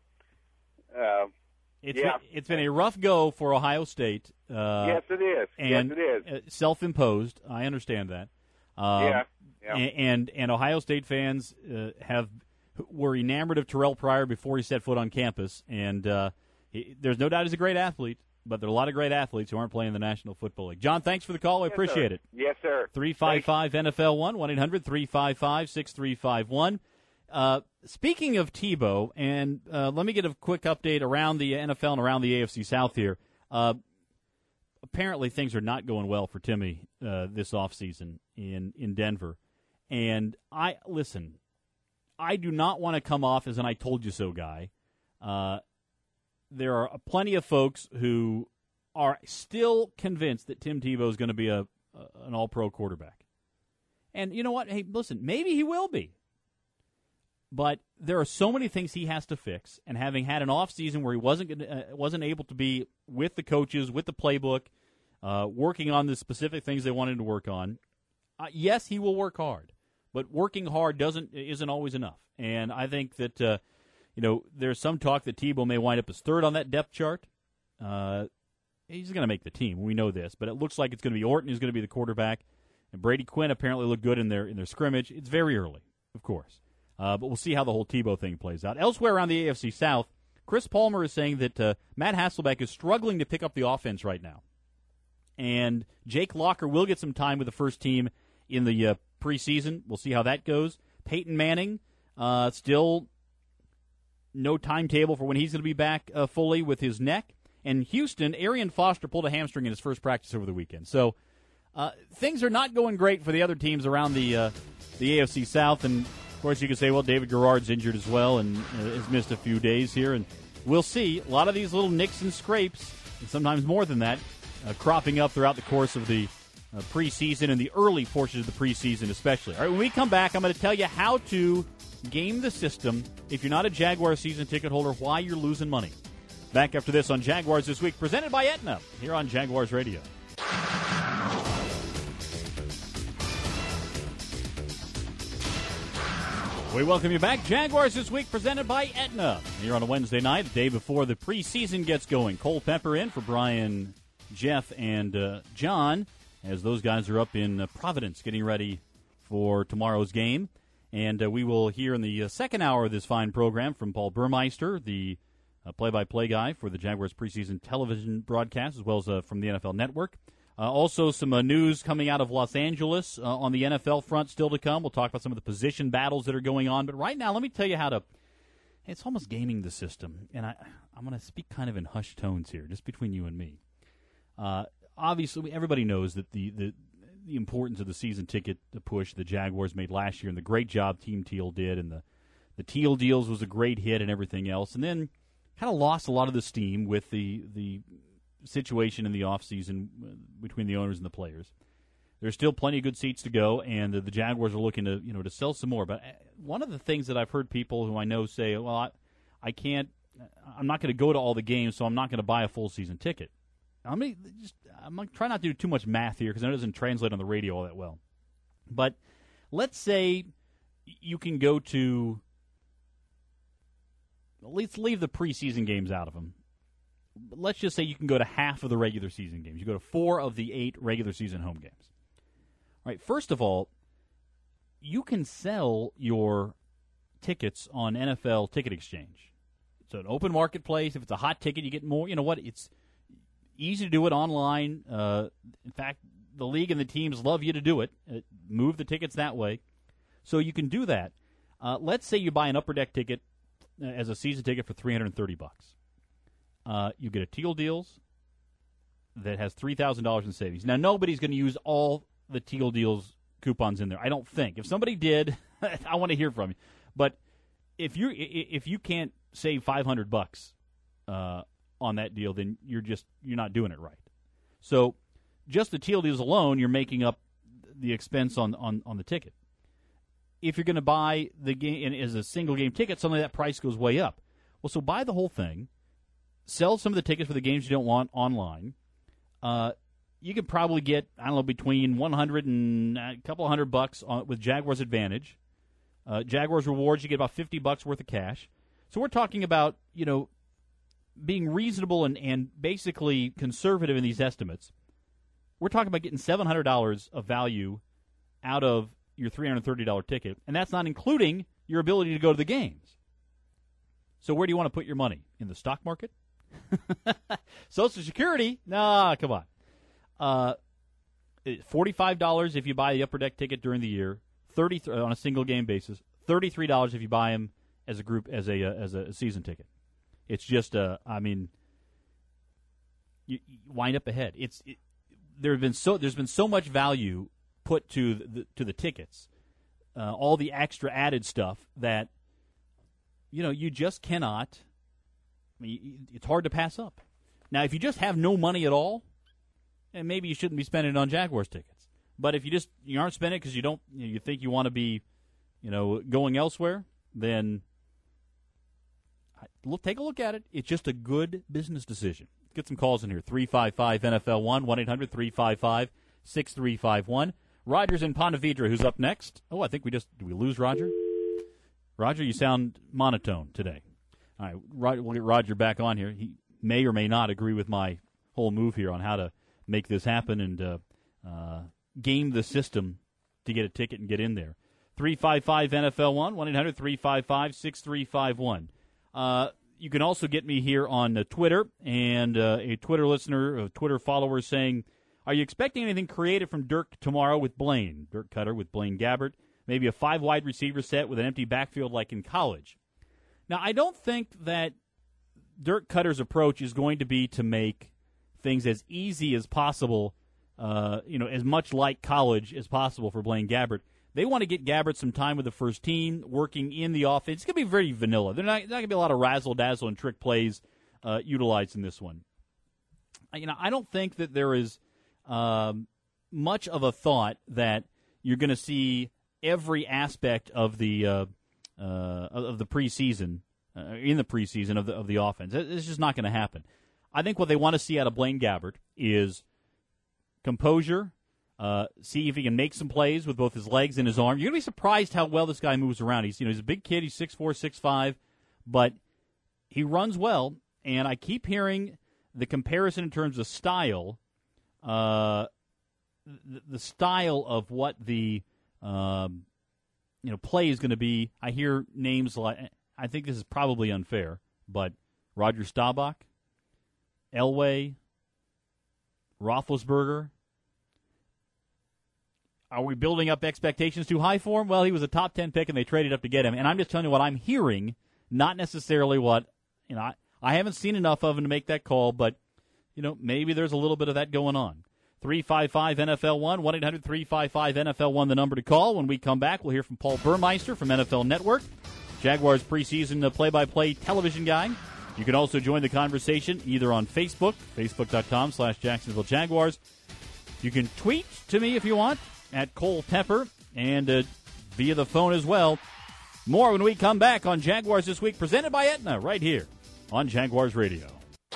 Speaker 2: It's been a rough go for Ohio State.
Speaker 4: Yes, it is.
Speaker 2: And
Speaker 4: yes, it is.
Speaker 2: Self-imposed. I understand that. And Ohio State fans were enamored of Terrell Pryor before he set foot on campus, and there's no doubt he's a great athlete. but there are a lot of great athletes who aren't playing in the National Football League. John, thanks for the call. I appreciate it.
Speaker 4: Yes, sir.
Speaker 2: 355-NFL1, 1-800-355-6351. Speaking of Tebow, and let me get a quick update around the NFL and around the AFC South here. Apparently things are not going well for Timmy this offseason in Denver. And I do not want to come off as an I told you so guy. There are plenty of folks who are still convinced that Tim Tebow is going to be an all-pro quarterback. And you know what? Hey, listen, maybe he will be. But there are so many things he has to fix, and having had an offseason where he wasn't able to be with the coaches, with the playbook, working on the specific things they wanted to work on, yes, he will work hard. But working hard isn't always enough. And I think that there's some talk that Tebow may wind up as third on that depth chart. He's going to make the team. We know this. But it looks like it's going to be Orton who's going to be the quarterback. And Brady Quinn apparently looked good in their scrimmage. It's very early, of course. But we'll see how the whole Tebow thing plays out. Elsewhere around the AFC South, Chris Palmer is saying that Matt Hasselbeck is struggling to pick up the offense right now. And Jake Locker will get some time with the first team in the preseason. We'll see how that goes. Peyton Manning, still no timetable for when he's going to be back fully with his neck. And Houston, Arian Foster pulled a hamstring in his first practice over the weekend. So things are not going great for the other teams around the AFC South. And, of course, you could say, well, David Garrard's injured as well and has missed a few days here. And we'll see. A lot of these little nicks and scrapes, and sometimes more than that, cropping up throughout the course of the preseason and the early portions of the preseason especially. All right, when we come back, I'm going to tell you how to game the system if you're not a Jaguars season ticket holder, why you're losing money. Back after this on Jaguars This Week, presented by Aetna, here on Jaguars Radio. We welcome you back. Jaguars This Week, presented by Aetna, here on a Wednesday night, the day before the preseason gets going. Cole Pepper in for Brian, Jeff, and John, as those guys are up in Providence getting ready for tomorrow's game. And we will hear in the second hour of this fine program from Paul Burmeister, the play-by-play guy for the Jaguars preseason television broadcast, as well as from the NFL Network. Also some news coming out of Los Angeles on the NFL front still to come. We'll talk about some of the position battles that are going on. But right now, let me tell you how to – it's almost gaming the system. And I'm going to speak kind of in hushed tones here, just between you and me. Obviously, everybody knows that the importance of the season ticket push the Jaguars made last year and the great job Team Teal did, and the Teal Deals was a great hit and everything else. And then kind of lost a lot of the steam with the situation in the offseason between the owners and the players. There's still plenty of good seats to go, and the Jaguars are looking to sell some more. But one of the things that I've heard people who I know say, well, I'm not going to go to all the games, so I'm not going to buy a full season ticket. I'm going to try not to do too much math here because I know it doesn't translate on the radio all that well. But let's say you can go to, let's leave the preseason games out of them. But let's just say you can go to half of the regular season games. You go to 4 of the 8 regular season home games. All right, first of all, you can sell your tickets on NFL Ticket Exchange. It's an open marketplace. If it's a hot ticket, you get more. You know what? It's easy to do it online. In fact, the league and the teams love you to do it. Move the tickets that way. So you can do that. Let's say you buy an Upper Deck ticket as a season ticket for $330. You get a Teal Deals that has $3,000 in savings. Now, nobody's going to use all the Teal Deals coupons in there, I don't think. If somebody did, I want to hear from you. But if you can't save $500 on that deal, then you're not doing it right. So just the Teal Deals alone, you're making up the expense on the ticket. If you're going to buy the game as a single game ticket, suddenly that price goes way up. Well, so buy the whole thing, sell some of the tickets for the games you don't want online. You could probably get, I don't know, between $100 and a couple $100 with Jaguars Advantage. Jaguars Rewards, you get about $50 worth of cash. So we're talking about, being reasonable and basically conservative in these estimates. We're talking about getting $700 of value out of your $330 ticket, and that's not including your ability to go to the games. So where do you want to put your money? In the stock market? Social Security? Nah, come on. $45 if you buy the Upper Deck ticket during the year, $30 on a single game basis, $33 if you buy them as a group as a season ticket. It's just you wind up ahead. There's been so much value put to the tickets, all the extra added stuff that you just cannot. I mean, it's hard to pass up. Now, if you just have no money at all, and maybe you shouldn't be spending it on Jaguars tickets. But if you aren't spending it because you think you want to be, going elsewhere, then take a look at it. It's just a good business decision. Let's get some calls in here. 355-NFL-1, 1-800-355-6351. Roger's in Ponte Vedra, who's up next. Oh, I think did we lose Roger? Roger, you sound monotone today. All right, we'll get Roger back on here. He may or may not agree with my whole move here on how to make this happen and game the system to get a ticket and get in there. 355-NFL-1, 1-800-355-6351. You can also get me here on Twitter, and a Twitter listener, a Twitter follower saying, are you expecting anything creative from Dirk tomorrow with Blaine? Dirk Cutter with Blaine Gabbert. Maybe a 5-wide receiver set with an empty backfield like in college. Now, I don't think that Dirk Cutter's approach is going to be to make things as easy as possible, as much like college as possible for Blaine Gabbert. They want to get Gabbert some time with the first team, working in the offense. It's going to be very vanilla. There's not going to be a lot of razzle-dazzle and trick plays utilized in this one. I don't think that there is much of a thought that you're going to see every aspect of the preseason, in the preseason of the offense. It's just not going to happen. I think what they want to see out of Blaine Gabbert is composure, see if he can make some plays with both his legs and his arm. You're going to be surprised how well this guy moves around. He's a big kid. He's 6'4", 6'5", but he runs well, and I keep hearing the comparison in terms of style, the style of what the play is going to be. I hear names like, I think this is probably unfair, but Roger Staubach, Elway, Roethlisberger. Are we building up expectations too high for him? Well, he was a top 10 pick, and they traded up to get him. And I'm just telling you what I'm hearing, not necessarily what, I haven't seen enough of him to make that call, but, maybe there's a little bit of that going on. 355-NFL-1, 1-800-355-NFL-1, the number to call. When we come back, we'll hear from Paul Burmeister from NFL Network, Jaguars preseason play-by-play television guy. You can also join the conversation either on Facebook, facebook.com/Jacksonville Jaguars. You can tweet to me if you want, at Cole Pepper, and via the phone as well. More when we come back on Jaguars This Week, presented by Aetna, right here on Jaguars Radio.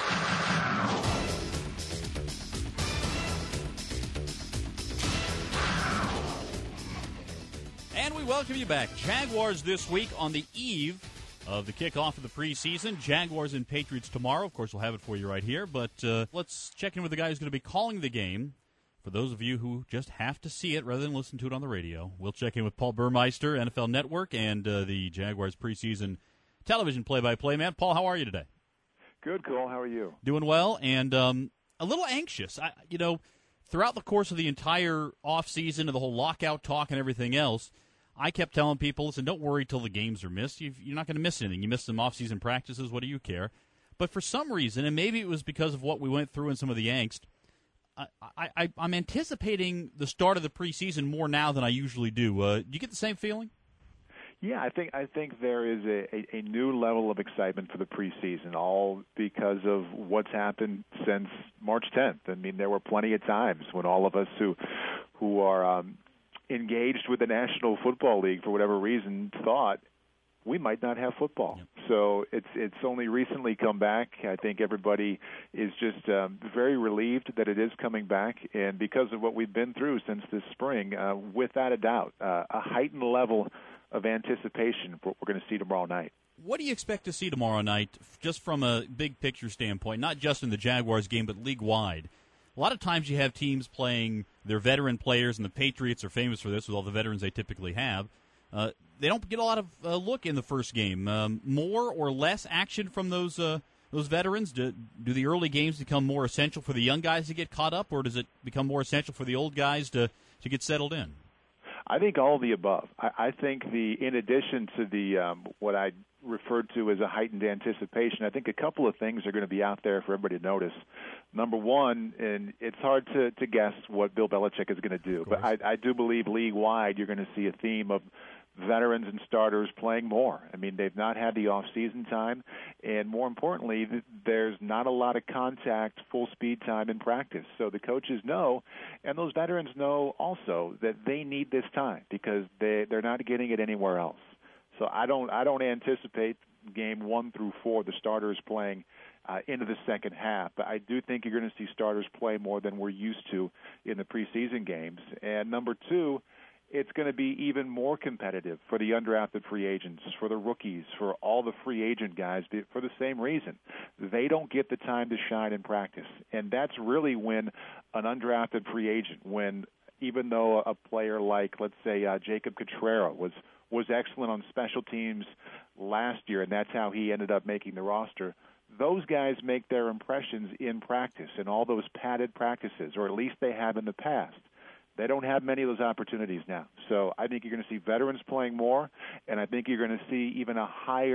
Speaker 2: And we welcome you back. Jaguars This Week on the eve of the kickoff of the preseason. Jaguars and Patriots tomorrow. Of course, we'll have it for you right here. But let's check in with the guy who's going to be calling the game. For those of you who just have to see it rather than listen to it on the radio, we'll check in with Paul Burmeister, NFL Network, and the Jaguars preseason television play-by-play man. Paul, how are you today?
Speaker 5: Good, Cole. How are you?
Speaker 2: Doing well, and a little anxious. Throughout the course of the entire offseason and the whole lockout talk and everything else, I kept telling people, listen, don't worry till the games are missed. You're not going to miss anything. You missed some off-season practices. What do you care? But for some reason, and maybe it was because of what we went through and some of the angst, I'm anticipating the start of the preseason more now than I usually do. Do you get the same feeling?
Speaker 5: Yeah, I think there is a new level of excitement for the preseason, all because of what's happened since March 10th. I mean, there were plenty of times when all of us who are engaged with the National Football League for whatever reason thought we might not have football. Yep. So it's only recently come back. I think everybody is just very relieved that it is coming back, and because of what we've been through since this spring, without a doubt, a heightened level of anticipation for what we're going to see tomorrow night.
Speaker 2: What do you expect to see tomorrow night, just from a big picture standpoint, not just in the Jaguars game, but league-wide? A lot of times you have teams playing their veteran players, and the Patriots are famous for this with all the veterans they typically have. They don't get a lot of look in the first game. More or less action from those those veterans? Do the early games become more essential for the young guys to get caught up, or does it become more essential for the old guys to get settled in?
Speaker 5: I think all of the above. I think in addition to the what I referred to as a heightened anticipation, I think a couple of things are going to be out there for everybody to notice. Number one, and it's hard to guess what Bill Belichick is going to do, but I do believe league-wide you're going to see a theme of veterans and starters playing more. I mean, they've not had the off-season time, and more importantly, there's not a lot of contact, full-speed time in practice. So the coaches know, and those veterans know also, that they need this time because they're not getting it anywhere else. So I don't anticipate game 1 through 4 the starters playing into the second half. But I do think you're going to see starters play more than we're used to in the preseason games. And number 2, it's going to be even more competitive for the undrafted free agents, for the rookies, for all the free agent guys, for the same reason. They don't get the time to shine in practice. And that's really when an undrafted free agent, when even though a player like, let's say, Jacob Catrera was excellent on special teams last year, and that's how he ended up making the roster, those guys make their impressions in practice, in all those padded practices, or at least they have in the past. They don't have many of those opportunities now. So I think you're going to see veterans playing more, and I think you're going to see even a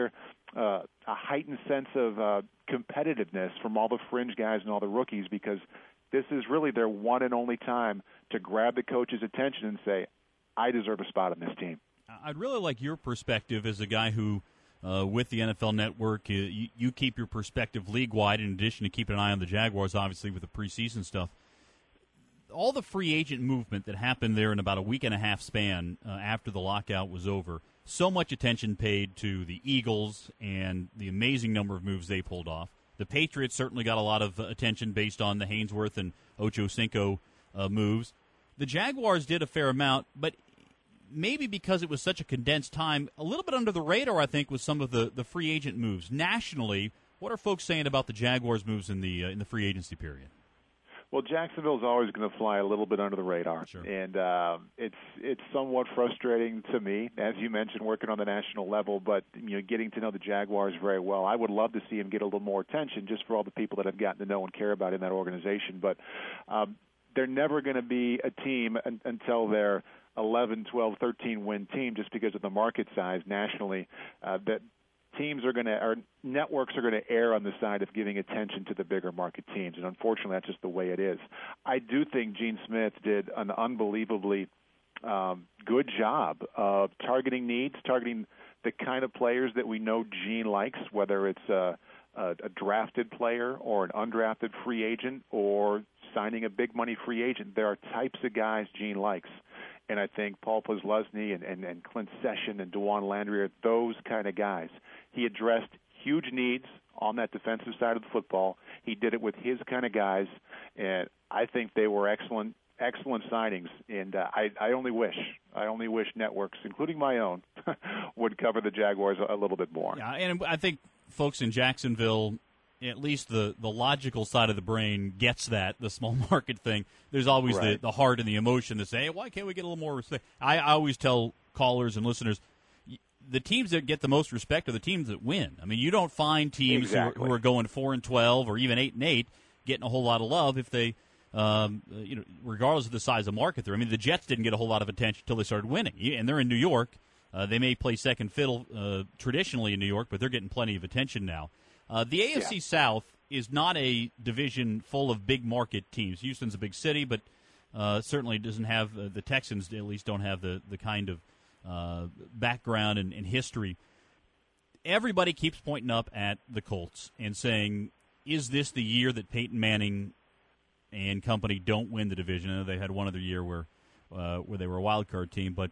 Speaker 5: heightened sense of competitiveness from all the fringe guys and all the rookies, because this is really their one and only time to grab the coach's attention and say, I deserve a spot on this team.
Speaker 2: I'd really like your perspective as a guy who, with the NFL Network, you keep your perspective league-wide in addition to keeping an eye on the Jaguars, obviously, with the preseason stuff. All the free agent movement that happened there in about a week-and-a-half span after the lockout was over, so much attention paid to the Eagles and the amazing number of moves they pulled off. The Patriots certainly got a lot of attention based on the Haynesworth and Ocho Cinco moves. The Jaguars did a fair amount, but maybe because it was such a condensed time, a little bit under the radar, I think, with some of the free agent moves. Nationally, what are folks saying about the Jaguars' moves in the free agency period?
Speaker 5: Well, Jacksonville's always going to fly a little bit under the radar,
Speaker 2: sure.
Speaker 5: And it's somewhat frustrating to me, as you mentioned, working on the national level. But getting to know the Jaguars very well, I would love to see him get a little more attention, just for all the people that I've gotten to know and care about in that organization. But they're never going to be a team until they're 11, 12, 13-win team, just because of the market size nationally. That teams are going to, or networks are going to err on the side of giving attention to the bigger market teams, and unfortunately, that's just the way it is. I do think Gene Smith did an unbelievably good job of targeting needs, targeting the kind of players that we know Gene likes, whether it's a drafted player or an undrafted free agent or signing a big money free agent. There are types of guys Gene likes. And I think Paul Posluszny and Clint Session and DeJuan Landry are those kind of guys. He addressed huge needs on that defensive side of the football. He did it with his kind of guys, and I think they were excellent signings. And I only wish networks, including my own, would cover the Jaguars a little bit more.
Speaker 2: Yeah, and I think folks in Jacksonville, at least the logical side of the brain gets that, the small market thing. There's always
Speaker 5: right.
Speaker 2: the heart and the emotion to say, hey, why can't we get a little more respect? I always tell callers and listeners, the teams that get the most respect are the teams that win. I mean, you don't find teams
Speaker 5: exactly.
Speaker 2: who are going 4-12 or even 8-8 getting a whole lot of love if they, regardless of the size of market there. I mean, the Jets didn't get a whole lot of attention until they started winning, and they're in New York. They may play second fiddle traditionally in New York, but they're getting plenty of attention now. The AFC South is not a division full of big market teams. Houston's a big city, but certainly doesn't have the Texans. At least don't have the kind of background and history. Everybody keeps pointing up at the Colts and saying, "Is this the year that Peyton Manning and company don't win the division?" I know they had one other year where they were a wild card team, but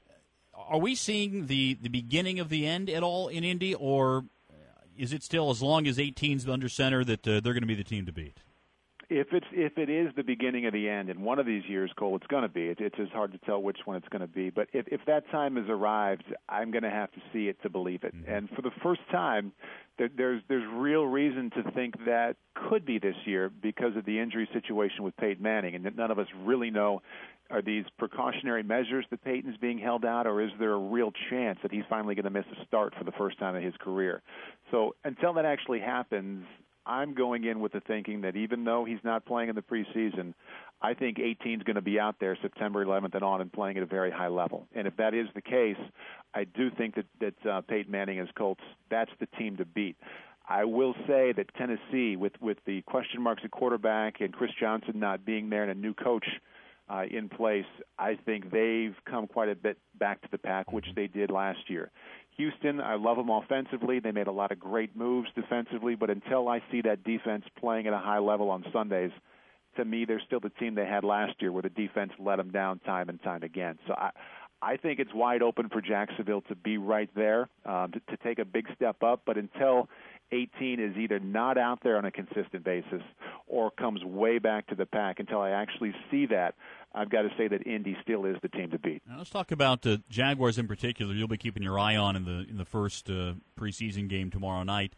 Speaker 2: are we seeing the beginning of the end at all in Indy, or is it still, as long as 18's under center, that they're going to be the team to beat?
Speaker 5: If it is the beginning of the end, in one of these years, Cole, it's going to be. It's just hard to tell which one it's going to be. But if that time has arrived, I'm going to have to see it to believe it. Mm-hmm. And for the first time, there's real reason to think that could be this year because of the injury situation with Peyton Manning, and that none of us really know Are these precautionary measures that Peyton's being held out, or is there a real chance that he's finally going to miss a start for the first time in his career? So until that actually happens, I'm going in with the thinking that even though he's not playing in the preseason, I think 18 is going to be out there September 11th and on and playing at a very high level. And if that is the case, I do think that Peyton Manning as Colts, that's the team to beat. I will say that Tennessee, with the question marks at quarterback and Chris Johnson not being there and a new coach in place, I think they've come quite a bit back to the pack, which they did last year. Houston, I love them offensively. They made a lot of great moves defensively, but until I see that defense playing at a high level on Sundays, to me, they're still the team they had last year where the defense let them down time and time again. So I think it's wide open for Jacksonville to be right there, to take a big step up, but until 18 is either not out there on a consistent basis or comes way back to the pack, until I actually see that, I've got to say that Indy still is the team to beat.
Speaker 2: Now let's talk about the Jaguars in particular. You'll be keeping your eye on in the first preseason game tomorrow night.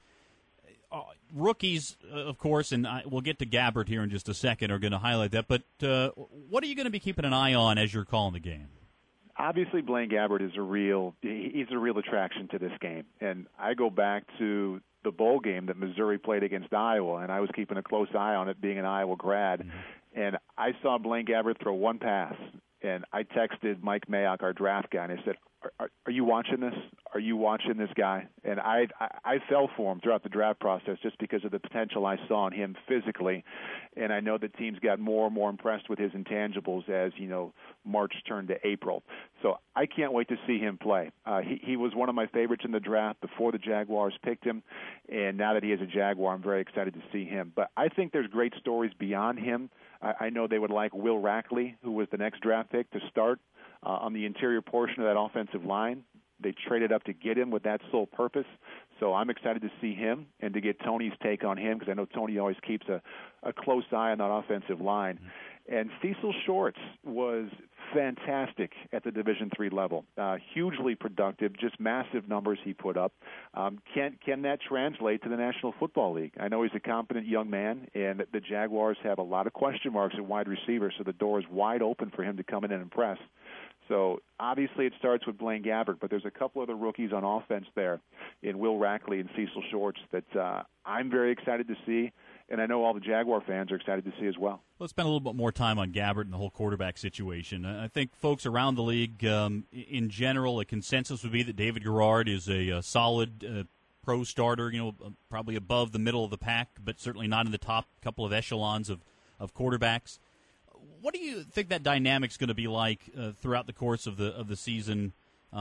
Speaker 2: Rookies, of course, and we'll get to Gabbert here in just a second, are going to highlight that. But what are you going to be keeping an eye on as you're calling the game?
Speaker 5: Obviously, Blaine Gabbert is he's a real attraction to this game. And I go back to the bowl game that Missouri played against Iowa, and I was keeping a close eye on it, being an Iowa grad. Mm-hmm. And I saw Blaine Gabbert throw one pass, and I texted Mike Mayock, our draft guy, and I said, are you watching this? Are you watching this guy? And I fell for him throughout the draft process just because of the potential I saw in him physically. And I know that teams got more and more impressed with his intangibles as, March turned to April. So I can't wait to see him play. He was one of my favorites in the draft before the Jaguars picked him. And now that he is a Jaguar, I'm very excited to see him. But I think there's great stories beyond him. I know they would like Will Rackley, who was the next draft pick, to start on the interior portion of that offensive line. They traded up to get him with that sole purpose. So I'm excited to see him and to get Tony's take on him, because I know Tony always keeps a close eye on that offensive line. Mm-hmm. And Cecil Shorts was fantastic at the Division III level, hugely productive, just massive numbers he put up. Can that translate to the National Football League? I know he's a competent young man, and the Jaguars have a lot of question marks at wide receiver, so the door is wide open for him to come in and impress. So obviously it starts with Blaine Gabbert, but there's a couple other rookies on offense there in Will Rackley and Cecil Shorts that I'm very excited to see, and I know all the Jaguar fans are excited to see as well.
Speaker 2: Let's spend a little bit more time on Gabbert and the whole quarterback situation. I think folks around the league, in general, a consensus would be that David Garrard is a solid pro starter, probably above the middle of the pack, but certainly not in the top couple of echelons of quarterbacks. What do you think that dynamic's going to be like throughout the course of the season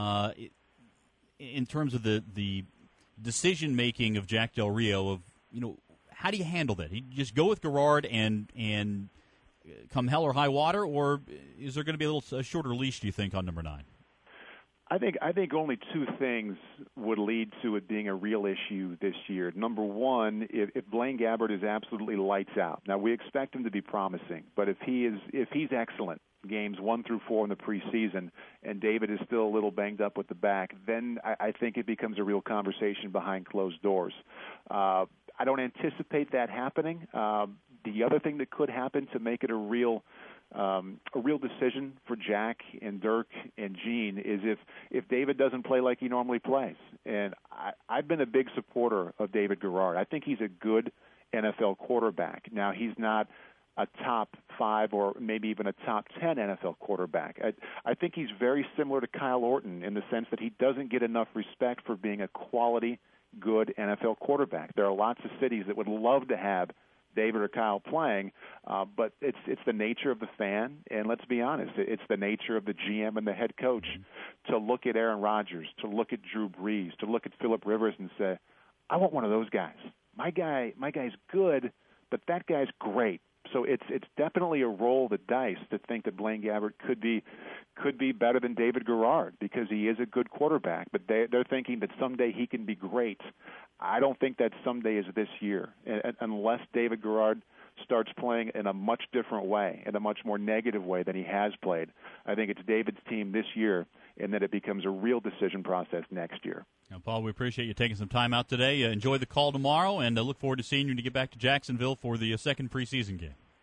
Speaker 2: in terms of the decision making of Jack Del Rio? Of how do you handle that? You just go with Garrard and come hell or high water, or is there going to be a shorter leash? Do you think on number 9?
Speaker 5: I think only two things would lead to it being a real issue this year. Number one, if Blaine Gabbert is absolutely lights out. Now we expect him to be promising, but if he's excellent, games 1 through 4 in the preseason, and David is still a little banged up with the back, then I think it becomes a real conversation behind closed doors. I don't anticipate that happening. The other thing that could happen to make it a real decision for Jack and Dirk and Gene is if David doesn't play like he normally plays. And I've been a big supporter of David Garrard. I think he's a good NFL quarterback. Now, he's not a top 5 or maybe even a top 10 NFL quarterback. I think he's very similar to Kyle Orton in the sense that he doesn't get enough respect for being a quality, good NFL quarterback. There are lots of cities that would love to have David or Kyle playing, but it's the nature of the fan, and let's be honest, it's the nature of the GM and the head coach to look at Aaron Rodgers, to look at Drew Brees, to look at Phillip Rivers and say, I want one of those guys. My guy's good, but that guy's great. So it's definitely a roll of the dice to think that Blaine Gabbert could be better than David Garrard because he is a good quarterback, but they're thinking that someday he can be great. I don't think that someday is this year, unless David Garrard starts playing in a much different way, in a much more negative way than he has played. I think it's David's team this year, and that it becomes a real decision process next year.
Speaker 2: Now, Paul, we appreciate you taking some time out today. Enjoy the call tomorrow, and look forward to seeing you when you get back to Jacksonville for the second preseason game.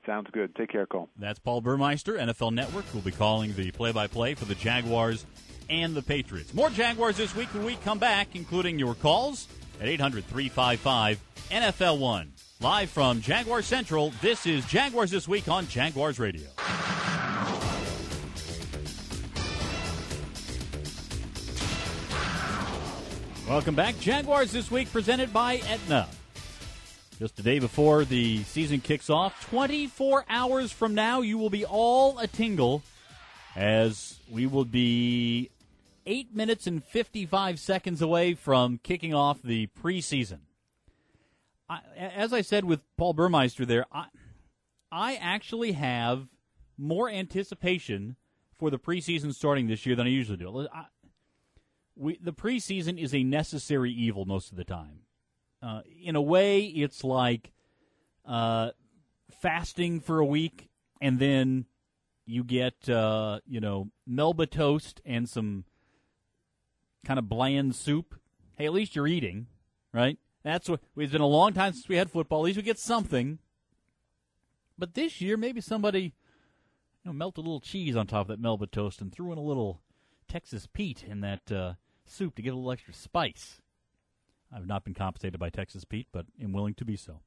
Speaker 5: Sounds good. Take care, Cole.
Speaker 2: That's Paul Burmeister, NFL Network, who will be calling the play-by-play for the Jaguars and the Patriots. More Jaguars this week when we come back, including your calls at 800-355-NFL1. Live from Jaguar Central, this is Jaguars This Week on Jaguars Radio. Welcome back. Jaguars This Week presented by Aetna. Just a day before the season kicks off, 24 hours from now, you will be all a-tingle as we will be 8 minutes and 55 seconds away from kicking off the preseason. As I said with Paul Burmeister there, I actually have more anticipation for the preseason starting this year than I usually do. The preseason is a necessary evil most of the time. In a way, it's like fasting for a week, and then you get Melba toast and some kind of bland soup. Hey, at least you're eating, right? It's been a long time since we had football. At least we get something. But this year, maybe somebody melted a little cheese on top of that Melba toast and threw in a little Texas Pete in that soup to get a little extra spice. I've not been compensated by Texas Pete, but am willing to be so.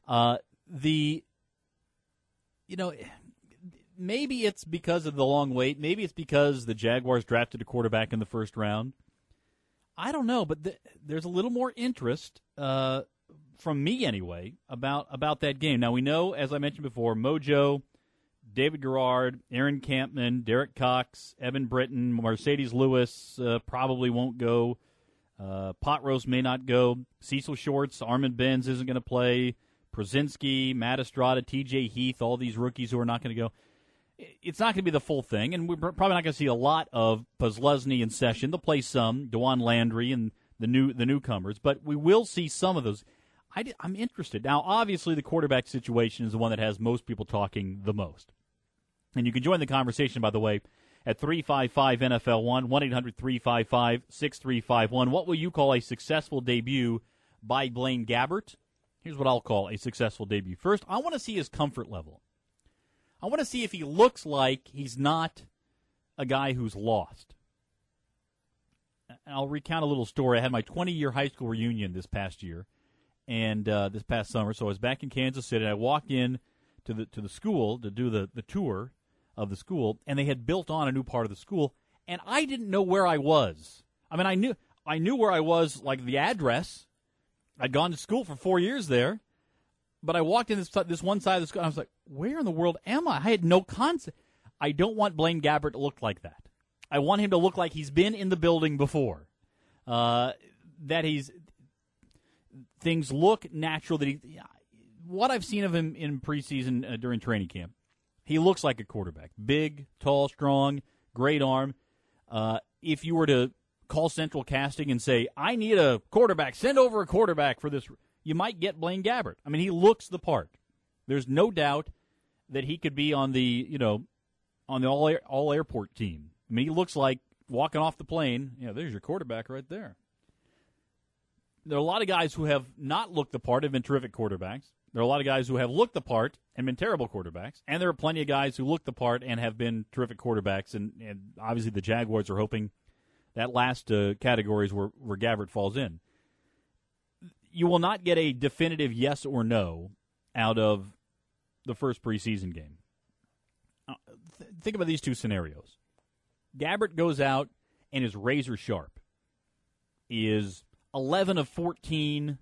Speaker 2: Maybe it's because of the long wait. Maybe it's because the Jaguars drafted a quarterback in the first round. I don't know, but there's a little more interest from me anyway about that game. Now we know, as I mentioned before, Mojo, David Garrard, Aaron Campman, Derek Cox, Evan Britton, Mercedes Lewis probably won't go. Pot Roast may not go. Cecil Shorts, Armand Benz isn't going to play. Przinski, Matt Estrada, T.J. Heath, all these rookies who are not going to go. It's not going to be the full thing, and we're probably not going to see a lot of Posluszny in session. They'll play some, Dewan Landry and the newcomers, but we will see some of those. I'm interested. Now, obviously, the quarterback situation is the one that has most people talking the most. And you can join the conversation, by the way, at 355-NFL1, 1-800-355-6351. What will you call a successful debut by Blaine Gabbert? Here's what I'll call a successful debut. First, I want to see his comfort level. I want to see if he looks like he's not a guy who's lost. I'll recount a little story. I had my 20-year high school reunion this past year, and this past summer. So I was back in Kansas City. And I walked in to the school to do the tour of the school, and they had built on a new part of the school, and I didn't know where I was. I mean, I knew where I was, like the address. I'd gone to school for 4 years there, but I walked in this one side of the school, and I was like, where in the world am I? I had no concept. I don't want Blaine Gabbert to look like that. I want him to look like he's been in the building before. Things look natural. What I've seen of him in preseason during training camp, he looks like a quarterback. Big, tall, strong, great arm. If you were to call Central Casting and say, I need a quarterback, send over a quarterback for this, you might get Blaine Gabbert. I mean, he looks the part. There's no doubt that he could be on the all airport team. I mean, he looks like walking off the plane. There's your quarterback right there. There are a lot of guys who have not looked the part, have been terrific quarterbacks. There are a lot of guys who have looked the part and been terrible quarterbacks. And there are plenty of guys who look the part and have been terrific quarterbacks. And obviously the Jaguars are hoping that last category is where Gabbert falls in. You will not get a definitive yes or no out of the first preseason game. Think about these two scenarios. Gabbert goes out and is razor sharp. Is 11 of 14,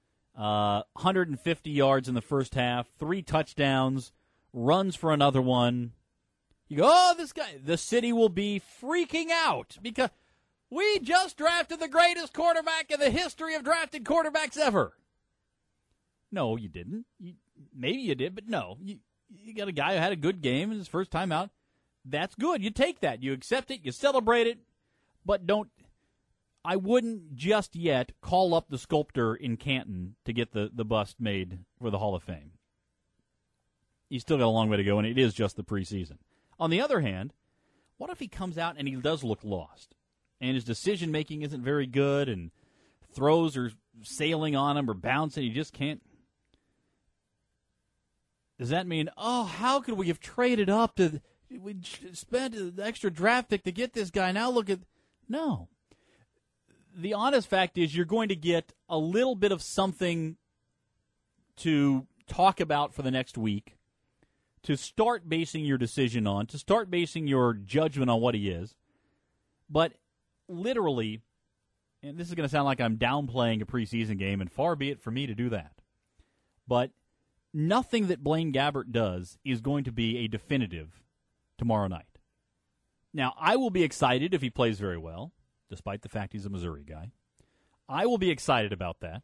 Speaker 2: 150 yards in the first half, 3 touchdowns, runs for another one. You go, oh, this guy, the city will be freaking out because we just drafted the greatest quarterback in the history of drafted quarterbacks ever. No, you didn't. Maybe you did, but no. You got a guy who had a good game in his first time out. That's good. You take that. You accept it. You celebrate it. But I wouldn't just yet call up the sculptor in Canton to get the bust made for the Hall of Fame. He's still got a long way to go, and it is just the preseason. On the other hand, what if he comes out and he does look lost, and his decision-making isn't very good, and throws are sailing on him or bouncing, he just can't. Does that mean, how could we have traded up we spent an extra draft pick to get this guy? Now look at – no. The honest fact is you're going to get a little bit of something to talk about for the next week, to start basing your decision on, to start basing your judgment on what he is. But literally, and this is going to sound like I'm downplaying a preseason game, and far be it for me to do that, but nothing that Blaine Gabbert does is going to be a definitive tomorrow night. Now, I will be excited if he plays very well, despite the fact he's a Missouri guy. I will be excited about that.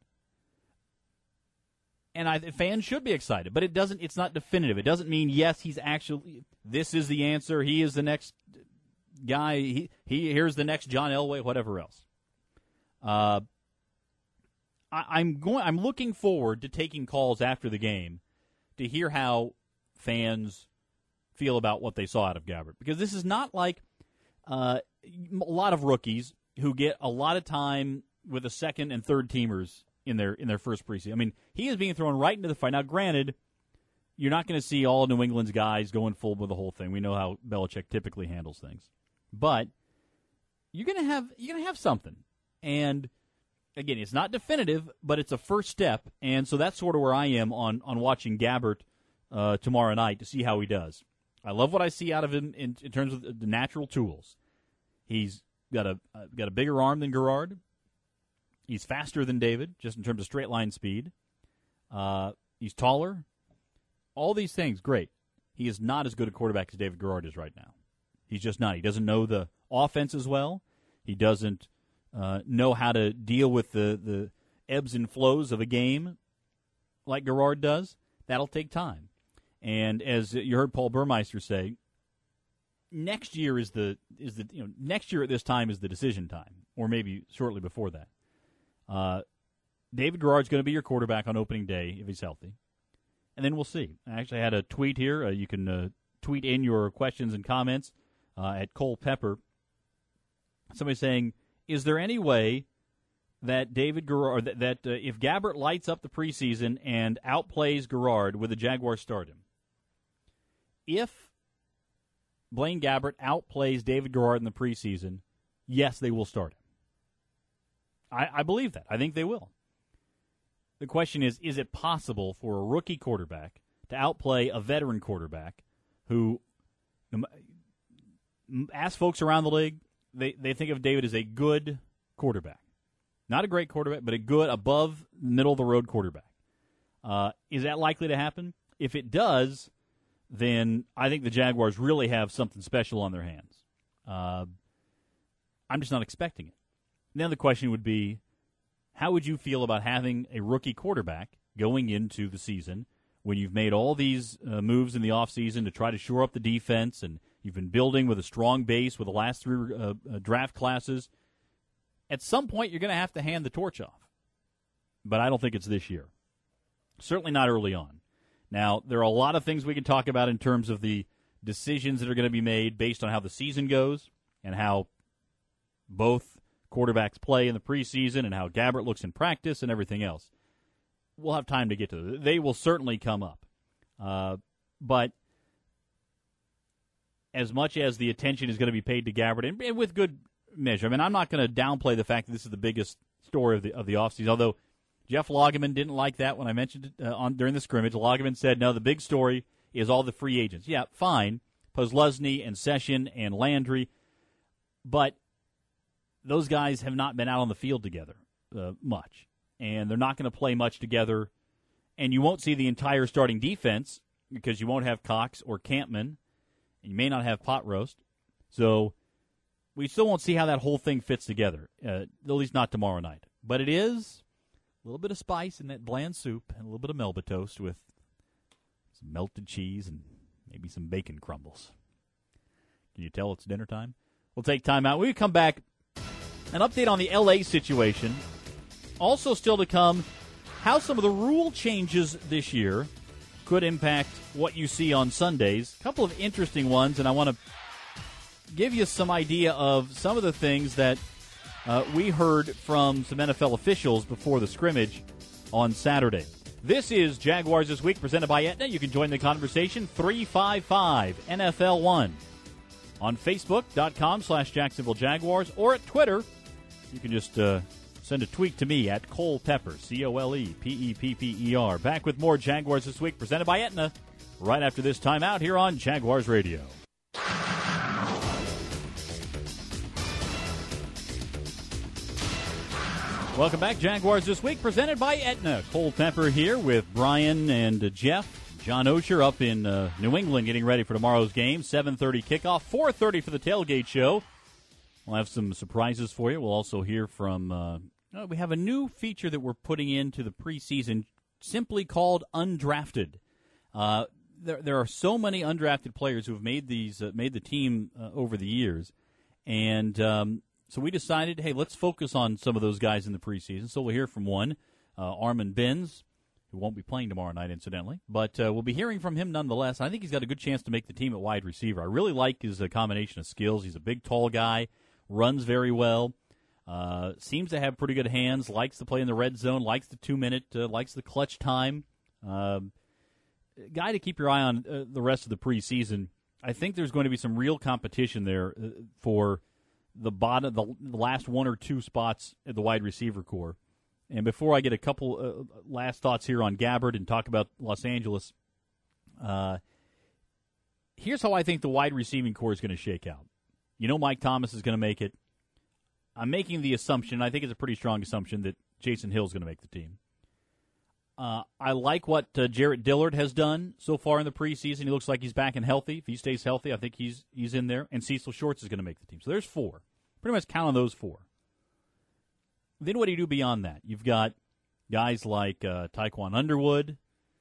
Speaker 2: And fans should be excited, but it's not definitive. It doesn't mean, yes, this is the answer, he is the next guy, here's the next John Elway, whatever else. I'm looking forward to taking calls after the game to hear how fans feel about what they saw out of Gabbert, because this is not like a lot of rookies who get a lot of time with the second and third teamers in their first preseason. I mean, he is being thrown right into the fight. Now, granted, you're not going to see all New England's guys going full with the whole thing. We know how Belichick typically handles things, but you're going to have something. And again, it's not definitive, but it's a first step. And so that's sort of where I am on watching Gabbert tomorrow night to see how he does. I love what I see out of him in terms of the natural tools. He's got a bigger arm than Garrard. He's faster than David, just in terms of straight line speed. He's taller. All these things, great. He is not as good a quarterback as David Garrard is right now. He's just not. He doesn't know the offense as well. He doesn't know how to deal with the ebbs and flows of a game like Garrard does. That'll take time. And as you heard Paul Burmeister say, next year next year at this time is the decision time, or maybe shortly before that. David Garrard's going to be your quarterback on opening day if he's healthy. And then we'll see. I actually had a tweet here. You can tweet in your questions and comments at Cole Pepper. Somebody saying, is there any way that David Garrard, that if Gabbert lights up the preseason and outplays Garrard, would the Jaguars start him? If Blaine Gabbert outplays David Garrard in the preseason, yes, they will start him. I believe that. I think they will. The question is it possible for a rookie quarterback to outplay a veteran quarterback who, ask folks around the league, they think of David as a good quarterback. Not a great quarterback, but a good, above, middle-of-the-road quarterback. Is that likely to happen? If it does, then I think the Jaguars really have something special on their hands. I'm just not expecting it. Then the question would be, how would you feel about having a rookie quarterback going into the season when you've made all these moves in the offseason to try to shore up the defense, and you've been building with a strong base with the last three draft classes? At some point, you're going to have to hand the torch off. But I don't think it's this year. Certainly not early on. Now, there are a lot of things we can talk about in terms of the decisions that are going to be made based on how the season goes and how both quarterbacks play in the preseason and how Gabbert looks in practice and everything else. We'll have time to get to it. They will certainly come up. But as much as the attention is going to be paid to Gabbert, and with good measure, I mean, I'm not going to downplay the fact that this is the biggest story of the offseason, although Jeff Lageman didn't like that when I mentioned it during the scrimmage. Lageman said, no, the big story is all the free agents. Yeah, fine, Posluszny and Session and Landry, but those guys have not been out on the field together much, and they're not going to play much together, and you won't see the entire starting defense because you won't have Cox or Campman, and you may not have Pot Roast, so we still won't see how that whole thing fits together, at least not tomorrow night. But it is a little bit of spice in that bland soup and a little bit of Melba toast with some melted cheese and maybe some bacon crumbles. Can you tell it's dinner time? We'll take time out. When we come back, an update on the L.A. situation. Also still to come, how some of the rule changes this year could impact what you see on Sundays. A couple of interesting ones, and I want to give you some idea of some of the things that we heard from some NFL officials before the scrimmage on Saturday. This is Jaguars This Week, presented by Aetna. You can join the conversation, 355-NFL1. On Facebook.com/Jacksonville Jaguars, or at Twitter, you can just send a tweet to me at Cole Pepper, ColePepper. Back with more Jaguars This Week, presented by Aetna, right after this timeout here on Jaguars Radio. Welcome back, Jaguars This Week, presented by Aetna. Cole Pepper here with Brian and Jeff. John Osher up in New England getting ready for tomorrow's game. 7:30 kickoff, 4:30 for the tailgate show. We'll have some surprises for you. We'll also hear from, we have a new feature that we're putting into the preseason simply called Undrafted. There are so many undrafted players who have made the team over the years. And so we decided, hey, let's focus on some of those guys in the preseason. So we'll hear from one, Armin Benz, who won't be playing tomorrow night, incidentally. But we'll be hearing from him nonetheless. I think he's got a good chance to make the team at wide receiver. I really like his combination of skills. He's a big, tall guy, runs very well, seems to have pretty good hands, likes to play in the red zone, likes the 2-minute, likes the clutch time. Guy to keep your eye on the rest of the preseason. I think there's going to be some real competition there for the last one or two spots at the wide receiver core. And before I get a couple last thoughts here on Gabbard and talk about Los Angeles, here's how I think the wide receiving core is going to shake out. You know Mike Thomas is going to make it. I'm making the assumption, I think it's a pretty strong assumption, that Jason Hill is going to make the team. I like what Jarrett Dillard has done so far in the preseason. He looks like he's back and healthy. If he stays healthy, I think he's in there. And Cecil Shorts is going to make the team. So there's four. Pretty much count on those four. Then what do you do beyond that? You've got guys like Tyquan Underwood,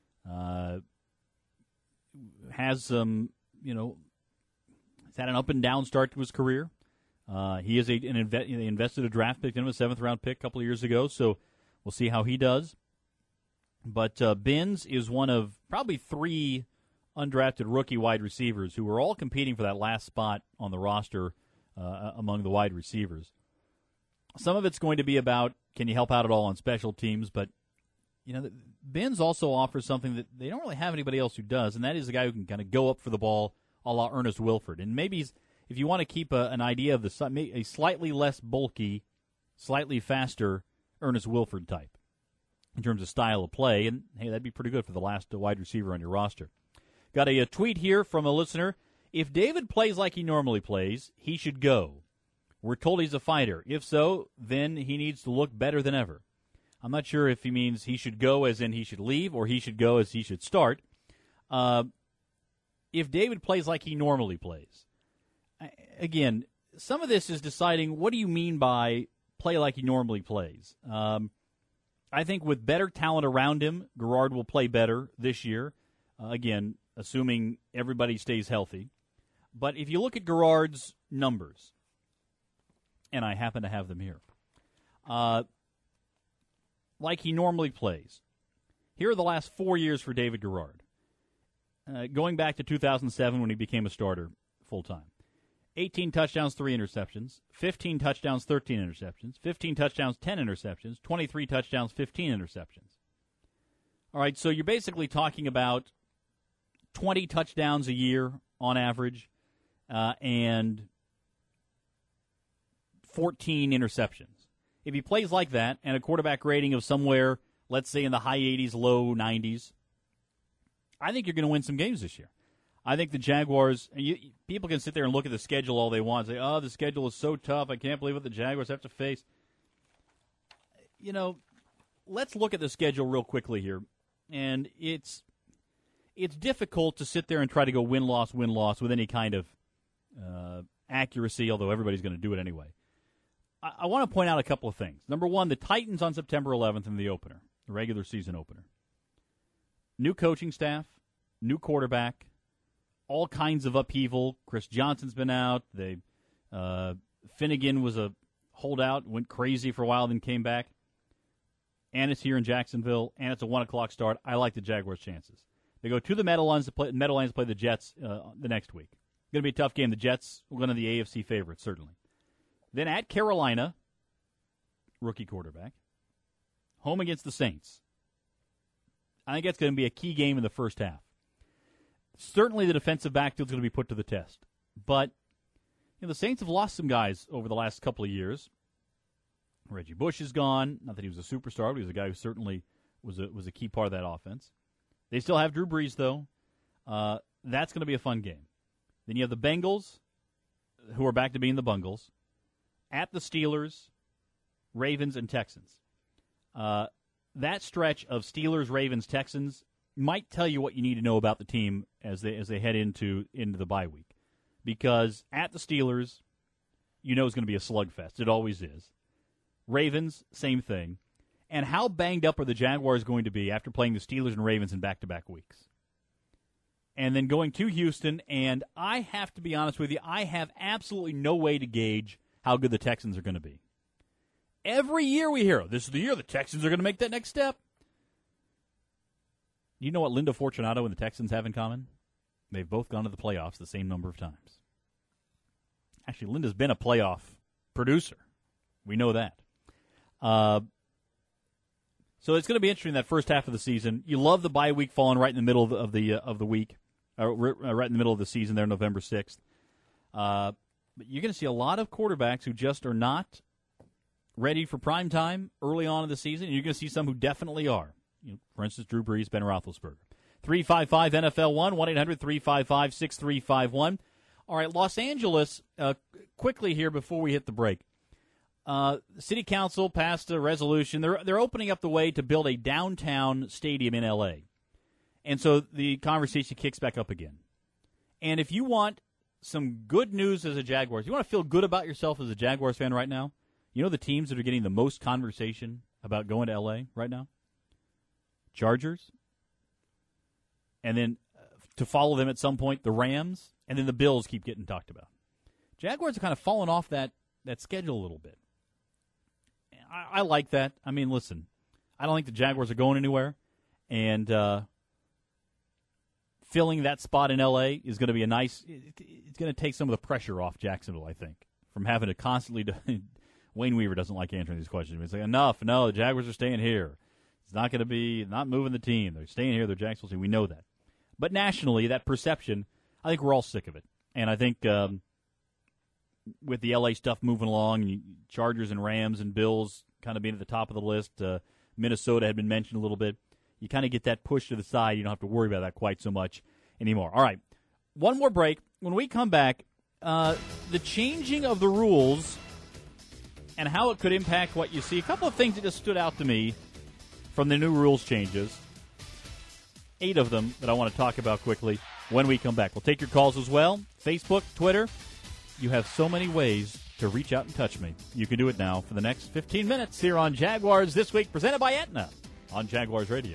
Speaker 2: has some, he's had an up and down start to his career. He is they invested a draft pick in him, a 7th round pick a couple of years ago, so we'll see how he does. But Benz is one of probably 3 undrafted rookie wide receivers who are all competing for that last spot on the roster among the wide receivers. Some of it's going to be about, can you help out at all on special teams? But, Benz also offers something that they don't really have anybody else who does, and that is a guy who can kind of go up for the ball a la Ernest Wilford. And maybe if you want to keep an idea of a slightly less bulky, slightly faster Ernest Wilford type in terms of style of play, and, hey, that'd be pretty good for the last wide receiver on your roster. Got a tweet here from a listener. If David plays like he normally plays, he should go. We're told he's a fighter. If so, then he needs to look better than ever. I'm not sure if he means he should go as in he should leave or he should go as he should start. If David plays like he normally plays, again, some of this is deciding what do you mean by play like he normally plays. I think with better talent around him, Garrard will play better this year, again, assuming everybody stays healthy. But if you look at Garrard's numbers, and I happen to have them here, like he normally plays, here are the last 4 years for David Garrard. Going back to 2007 when he became a starter full-time. 18 touchdowns, 3 interceptions, 15 touchdowns, 13 interceptions, 15 touchdowns, 10 interceptions, 23 touchdowns, 15 interceptions. All right, so you're basically talking about 20 touchdowns a year on average and 14 interceptions. If he plays like that and a quarterback rating of somewhere, let's say in the high 80s, low 90s, I think you're going to win some games this year. I think the Jaguars, people can sit there and look at the schedule all they want and say, oh, the schedule is so tough, I can't believe what the Jaguars have to face. Let's look at the schedule real quickly here. And it's difficult to sit there and try to go win-loss with any kind of accuracy, although everybody's going to do it anyway. I want to point out a couple of things. Number one, the Titans on September 11th in the opener, the regular season opener. New coaching staff, new quarterback, all kinds of upheaval. Chris Johnson's been out. Finnegan was a holdout, went crazy for a while, then came back. And it's here in Jacksonville, and it's a 1 o'clock start. I like the Jaguars' chances. They go to the Meadowlands to play the Jets the next week. Going to be a tough game. The Jets are one of the AFC favorites, certainly. Then at Carolina, rookie quarterback. Home against the Saints. I think that's going to be a key game in the first half. Certainly the defensive backfield is going to be put to the test. But the Saints have lost some guys over the last couple of years. Reggie Bush is gone. Not that he was a superstar, but he was a guy who certainly was a key part of that offense. They still have Drew Brees, though. That's going to be a fun game. Then you have the Bengals, who are back to being the Bungles, at the Steelers, Ravens, and Texans. That stretch of Steelers, Ravens, Texans might tell you what you need to know about the team as they head into the bye week. Because at the Steelers, it's going to be a slugfest. It always is. Ravens, same thing. And how banged up are the Jaguars going to be after playing the Steelers and Ravens in back-to-back weeks? And then going to Houston, and I have to be honest with you, I have absolutely no way to gauge how good the Texans are going to be. Every year we hear, this is the year the Texans are going to make that next step. You know what Linda Fortunato and the Texans have in common? They've both gone to the playoffs the same number of times. Actually, Linda's been a playoff producer. We know that. So it's going to be interesting that first half of the season. You love the bye week falling right in the middle of the week, right in the middle of the season there, November 6th. But you're going to see a lot of quarterbacks who just are not ready for prime time early on in the season, and you're going to see some who definitely are. For instance, Drew Brees, Ben Roethlisberger. 355-NFL-1, 1-800-355-6351. All right, Los Angeles, quickly here before we hit the break. The city council passed a resolution. They're opening up the way to build a downtown stadium in L.A. And so the conversation kicks back up again. And if you want some good news as a Jaguars, you want to feel good about yourself as a Jaguars fan right now, you know the teams that are getting the most conversation about going to L.A. right now? Chargers. And then to follow them at some point, the Rams. And then the Bills keep getting talked about. Jaguars are kind of falling off that schedule a little bit. I like that. I mean, listen, I don't think the Jaguars are going anywhere. And filling that spot in L.A. is going to be it's going to take some of the pressure off Jacksonville, I think, from having to constantly Wayne Weaver doesn't like answering these questions. He's like, enough. No, the Jaguars are staying here. It's not going to be, not moving the team. They're staying here. They're Jacksonville team. We know that. But nationally, that perception, I think we're all sick of it. And I think with the L.A. stuff moving along, Chargers and Rams and Bills kind of being at the top of the list, Minnesota had been mentioned a little bit. You kind of get that push to the side. You don't have to worry about that quite so much anymore. All right, one more break. When we come back, the changing of the rules and how it could impact what you see. A couple of things that just stood out to me from the new rules changes. 8 of them that I want to talk about quickly when we come back. We'll take your calls as well. Facebook, Twitter. You have so many ways to reach out and touch me. You can do it now for the next 15 minutes here on Jaguars This Week, presented by Aetna on Jaguars Radio.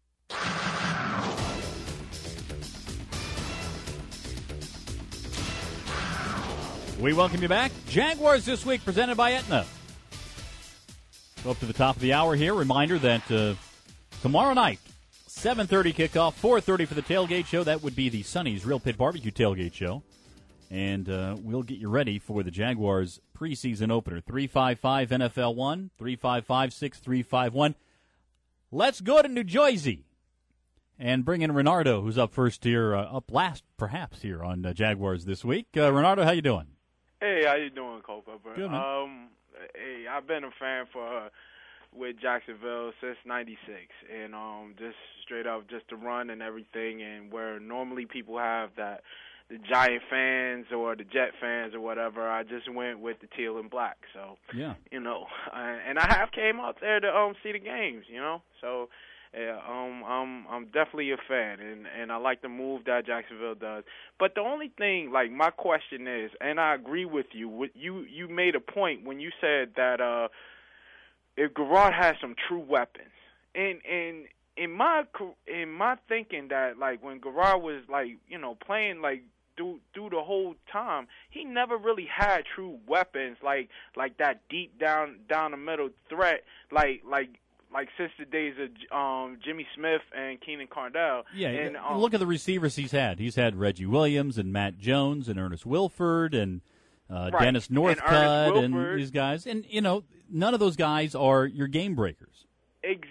Speaker 2: We welcome you back. Jaguars This Week, presented by Aetna. Go up to the top of the hour here. Reminder that tomorrow night, 7:30 kickoff, 4:30 for the tailgate show. That would be the Sonny's Real Pit Barbecue tailgate show. And we'll get you ready for the Jaguars preseason opener. 355-NFL-1, 355-6351. Let's go to New Jersey and bring in Renardo, who's up first here, up last perhaps here on Jaguars This Week. Renardo, how you doing?
Speaker 6: Hey, how you doing, Culpepper?
Speaker 2: Good, man.
Speaker 6: Hey, I've been a fan with Jacksonville since '96, and just straight up just the run and everything, and where normally people have that the Giant fans or the Jet fans or whatever, I just went with the teal and black. So
Speaker 2: yeah,
Speaker 6: and I have came out there to see the games, So yeah, I'm definitely a fan, and I like the move that Jacksonville does. But the only thing, like, my question is, and I agree with you. You made a point when you said that if Garrard has some true weapons, and in my thinking that, like, when Garrard was, like, playing, like, through the whole time, he never really had true weapons like that deep down the middle threat like since the days of Jimmy Smith and Keenan Cardell.
Speaker 2: Yeah, and look at the receivers he's had. He's had Reggie Williams and Matt Jones and Ernest Wilford and Dennis Northcutt and these guys. And, none of those guys are your game breakers.
Speaker 6: Exactly.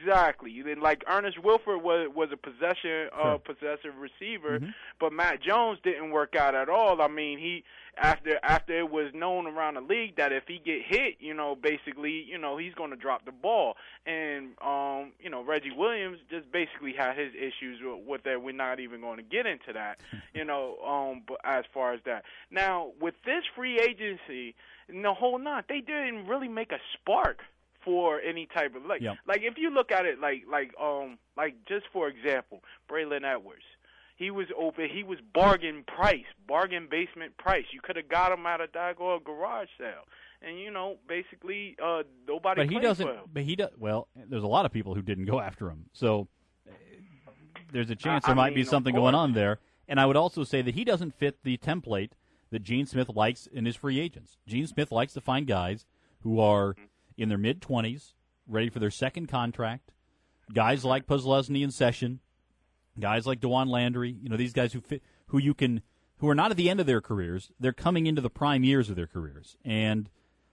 Speaker 6: Exactly. Then, like Ernest Wilford was a possessive receiver, but Matt Jones didn't work out at all. I mean, he after it was known around the league that if he get hit, basically, he's going to drop the ball. And Reggie Williams just basically had his issues with that. We're not even going to get into that, but as far as that. Now, with this free agency, the whole nine, they didn't really make a spark for any type of like if you look at it like just for example, Braylon Edwards, he was open, he was bargain basement price. You could have got him at a daggone garage sale, and basically nobody. But he doesn't. For him.
Speaker 2: But he does. Well, there's a lot of people who didn't go after him, so there's a chance there might be something going on there. And I would also say that he doesn't fit the template that Gene Smith likes in his free agents. Gene Smith likes to find guys who are in their mid-20s, ready for their second contract, guys like Puzelesny and Session, guys like DeJuan Landry, these guys who fit, who are not at the end of their careers, they're coming into the prime years of their careers. And,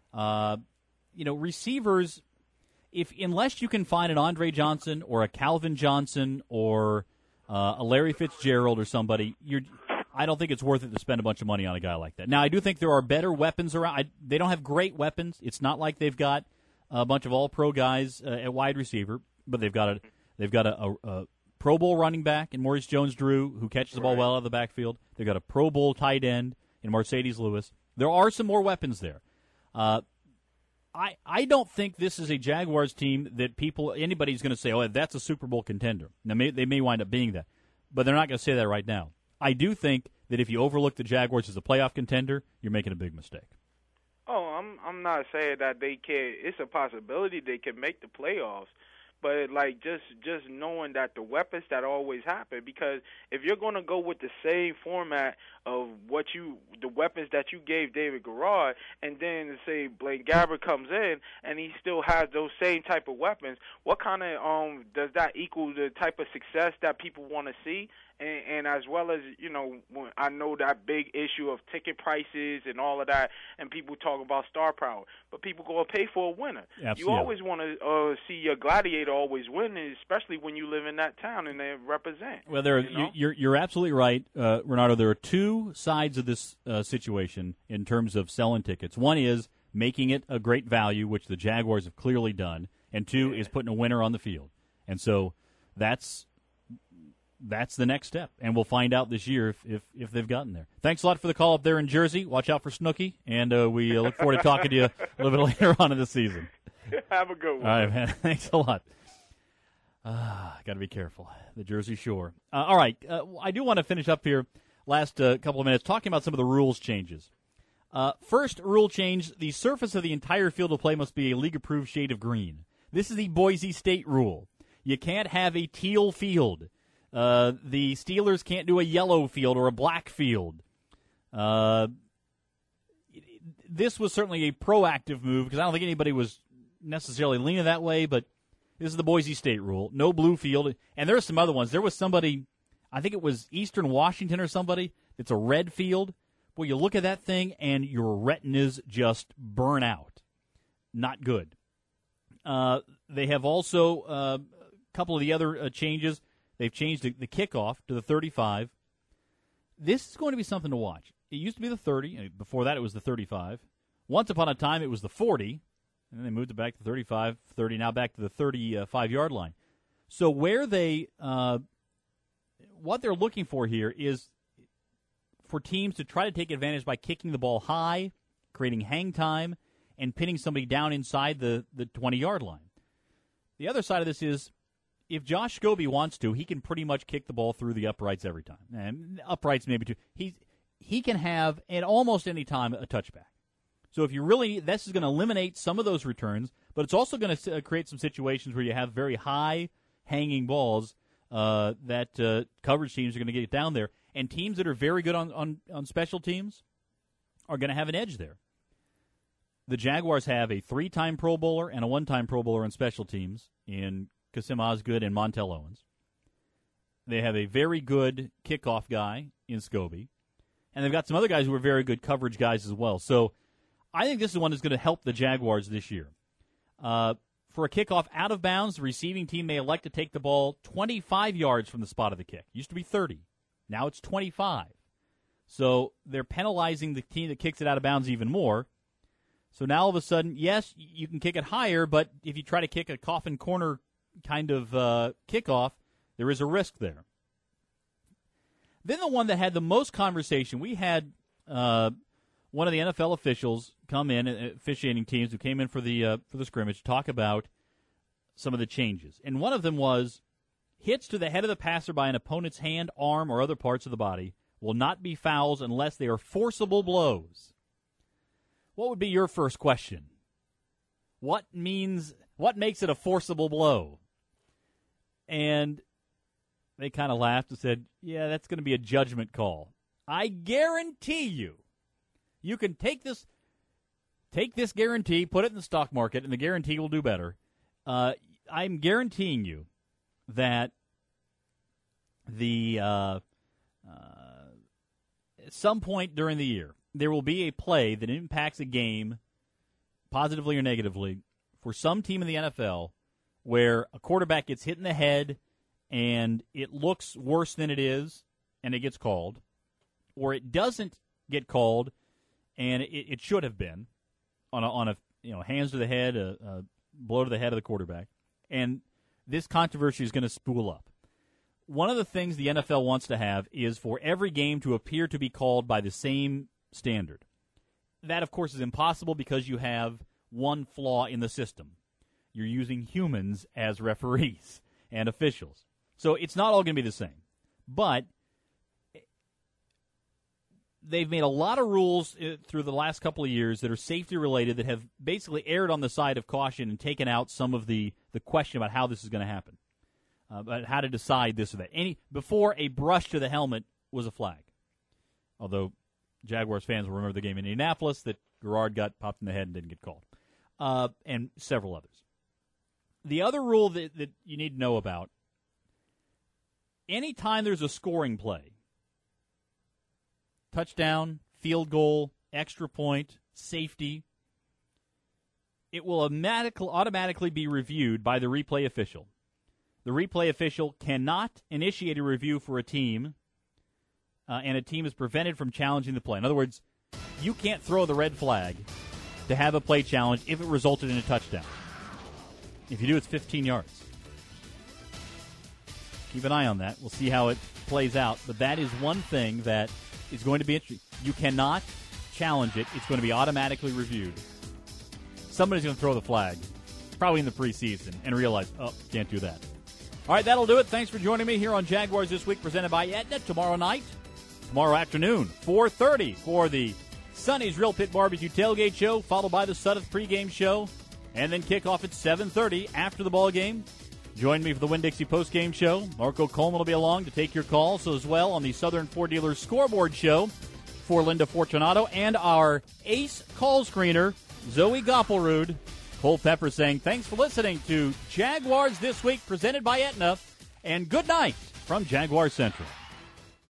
Speaker 2: receivers, unless you can find an Andre Johnson or a Calvin Johnson or a Larry Fitzgerald or somebody, I don't think it's worth it to spend a bunch of money on a guy like that. Now, I do think there are better weapons around. They don't have great weapons. It's not like they've got a bunch of all-pro guys at wide receiver, but they've got a Pro Bowl running back in Maurice Jones-Drew who catches the ball well out of the backfield. They've got a Pro Bowl tight end in Mercedes Lewis. There are some more weapons there. I don't think this is a Jaguars team that anybody's going to say, oh, that's a Super Bowl contender. Now, they may wind up being that, but they're not going to say that right now. I do think that if you overlook the Jaguars as a playoff contender, you're making a big mistake.
Speaker 6: Oh, I'm not saying that they can. It's a possibility they can make the playoffs, but just knowing that the weapons that always happen, because if you're going to go with the same format of the weapons that you gave David Garrard, and then say Blaine Gabbert comes in and he still has those same type of weapons, what kind of does that equal the type of success that people want to see? And as well as, I know that big issue of ticket prices and all of that, and people talk about star power, but people go and pay for a winner. Absolutely. You always want to see your gladiator always win, especially when you live in that town and they represent.
Speaker 2: Well, you're absolutely right, Renato. There are two sides of this situation in terms of selling tickets. One is making it a great value, which the Jaguars have clearly done, and two is putting a winner on the field. And so that's the next step, and we'll find out this year if they've gotten there. Thanks a lot for the call up there in Jersey. Watch out for Snooki, and we look forward to talking to you a little bit later on in the season.
Speaker 6: Have a good one.
Speaker 2: All right, man. Thanks a lot. Got to be careful. The Jersey Shore. All right, I do want to finish up here last couple of minutes talking about some of the rules changes. First rule change, the surface of the entire field of play must be a league-approved shade of green. This is the Boise State rule. You can't have a teal field. The Steelers can't do a yellow field or a black field. This was certainly a proactive move because I don't think anybody was necessarily leaning that way, but this is the Boise State rule. No blue field. And there are some other ones. There was somebody, I think it was Eastern Washington or somebody, it's a red field. Boy, you look at that thing and your retinas just burn out. Not good. They have also a couple of the other changes. They've changed the kickoff to the 35. This is going to be something to watch. It used to be the 30. Before that, it was the 35. Once upon a time, it was the 40. And then they moved it back to 35, 30, now back to the 35-yard line. So where what they're looking for here is for teams to try to take advantage by kicking the ball high, creating hang time, and pinning somebody down inside the 20-yard line. The other side of this is, if Josh Scobie wants to, he can pretty much kick the ball through the uprights every time. And uprights maybe too. He can have, at almost any time, a touchback. So if you really, this is going to eliminate some of those returns, but it's also going to create some situations where you have very high hanging balls that coverage teams are going to get down there. And teams that are very good on special teams are going to have an edge there. The Jaguars have a 3-time Pro Bowler and a 1-time Pro Bowler on special teams in Kasim Osgood and Montel Owens. They have a very good kickoff guy in Scobie. And they've got some other guys who are very good coverage guys as well. So I think this is one that's going to help the Jaguars this year. For for a kickoff out of bounds, the receiving team may elect to take the ball 25 yards from the spot of the kick. Used to be 30. Now it's 25. So they're penalizing the team that kicks it out of bounds even more. So now all of a sudden, yes, you can kick it higher, but if you try to kick a coffin corner kind of kickoff, there is a risk there. Then the one that had the most conversation, we had one of the NFL officials come in, officiating teams who came in for the scrimmage, talk about some of the changes. And one of them was hits to the head of the passer by an opponent's hand, arm, or other parts of the body will not be fouls unless they are forcible blows. What would be your first question? What makes it a forcible blow? And they kind of laughed and said, yeah, that's going to be a judgment call. I guarantee you can take this guarantee, put it in the stock market, and the guarantee will do better. I'm guaranteeing you that at some point during the year, there will be a play that impacts a game positively or negatively for some team in the NFL where a quarterback gets hit in the head and it looks worse than it is and it gets called, or it doesn't get called and it should have been on a hands to the head, a blow to the head of the quarterback, and this controversy is going to spool up. One of the things the NFL wants to have is for every game to appear to be called by the same standard. That, of course, is impossible because you have one flaw in the system. You're using humans as referees and officials. So it's not all going to be the same. But they've made a lot of rules through the last couple of years that are safety-related that have basically erred on the side of caution and taken out some of the question about how this is going to happen, about how to decide this or that. Before, a brush to the helmet was a flag. Although Jaguars fans will remember the game in Indianapolis that Garrard got popped in the head and didn't get called, and several others. The other rule that you need to know about, anytime there's a scoring play, touchdown, field goal, extra point, safety, it will automatically be reviewed by the replay official. The replay official cannot initiate a review for a team, and a team is prevented from challenging the play. In other words, you can't throw the red flag to have a play challenge if it resulted in a touchdown. If you do, it's 15 yards. Keep an eye on that. We'll see how it plays out. But that is one thing that is going to be interesting. You cannot challenge it. It's going to be automatically reviewed. Somebody's going to throw the flag, probably in the preseason, and realize, can't do that. All right, that'll do it. Thanks for joining me here on Jaguars This Week, presented by Aetna. Tomorrow afternoon, 4:30 for the Sonny's Real Pit Barbecue Tailgate Show, followed by the Sudeth pregame show, and then kickoff at 7:30 after the ball game. Join me for the Winn-Dixie postgame show. Marco Coleman will be along to take your calls as well on the Southern Ford Dealers Scoreboard Show for Linda Fortunato and our ace call screener, Zoe Goppelrud. Cole Pepper saying thanks for listening to Jaguars This Week, presented by Aetna, and good night from Jaguar Central.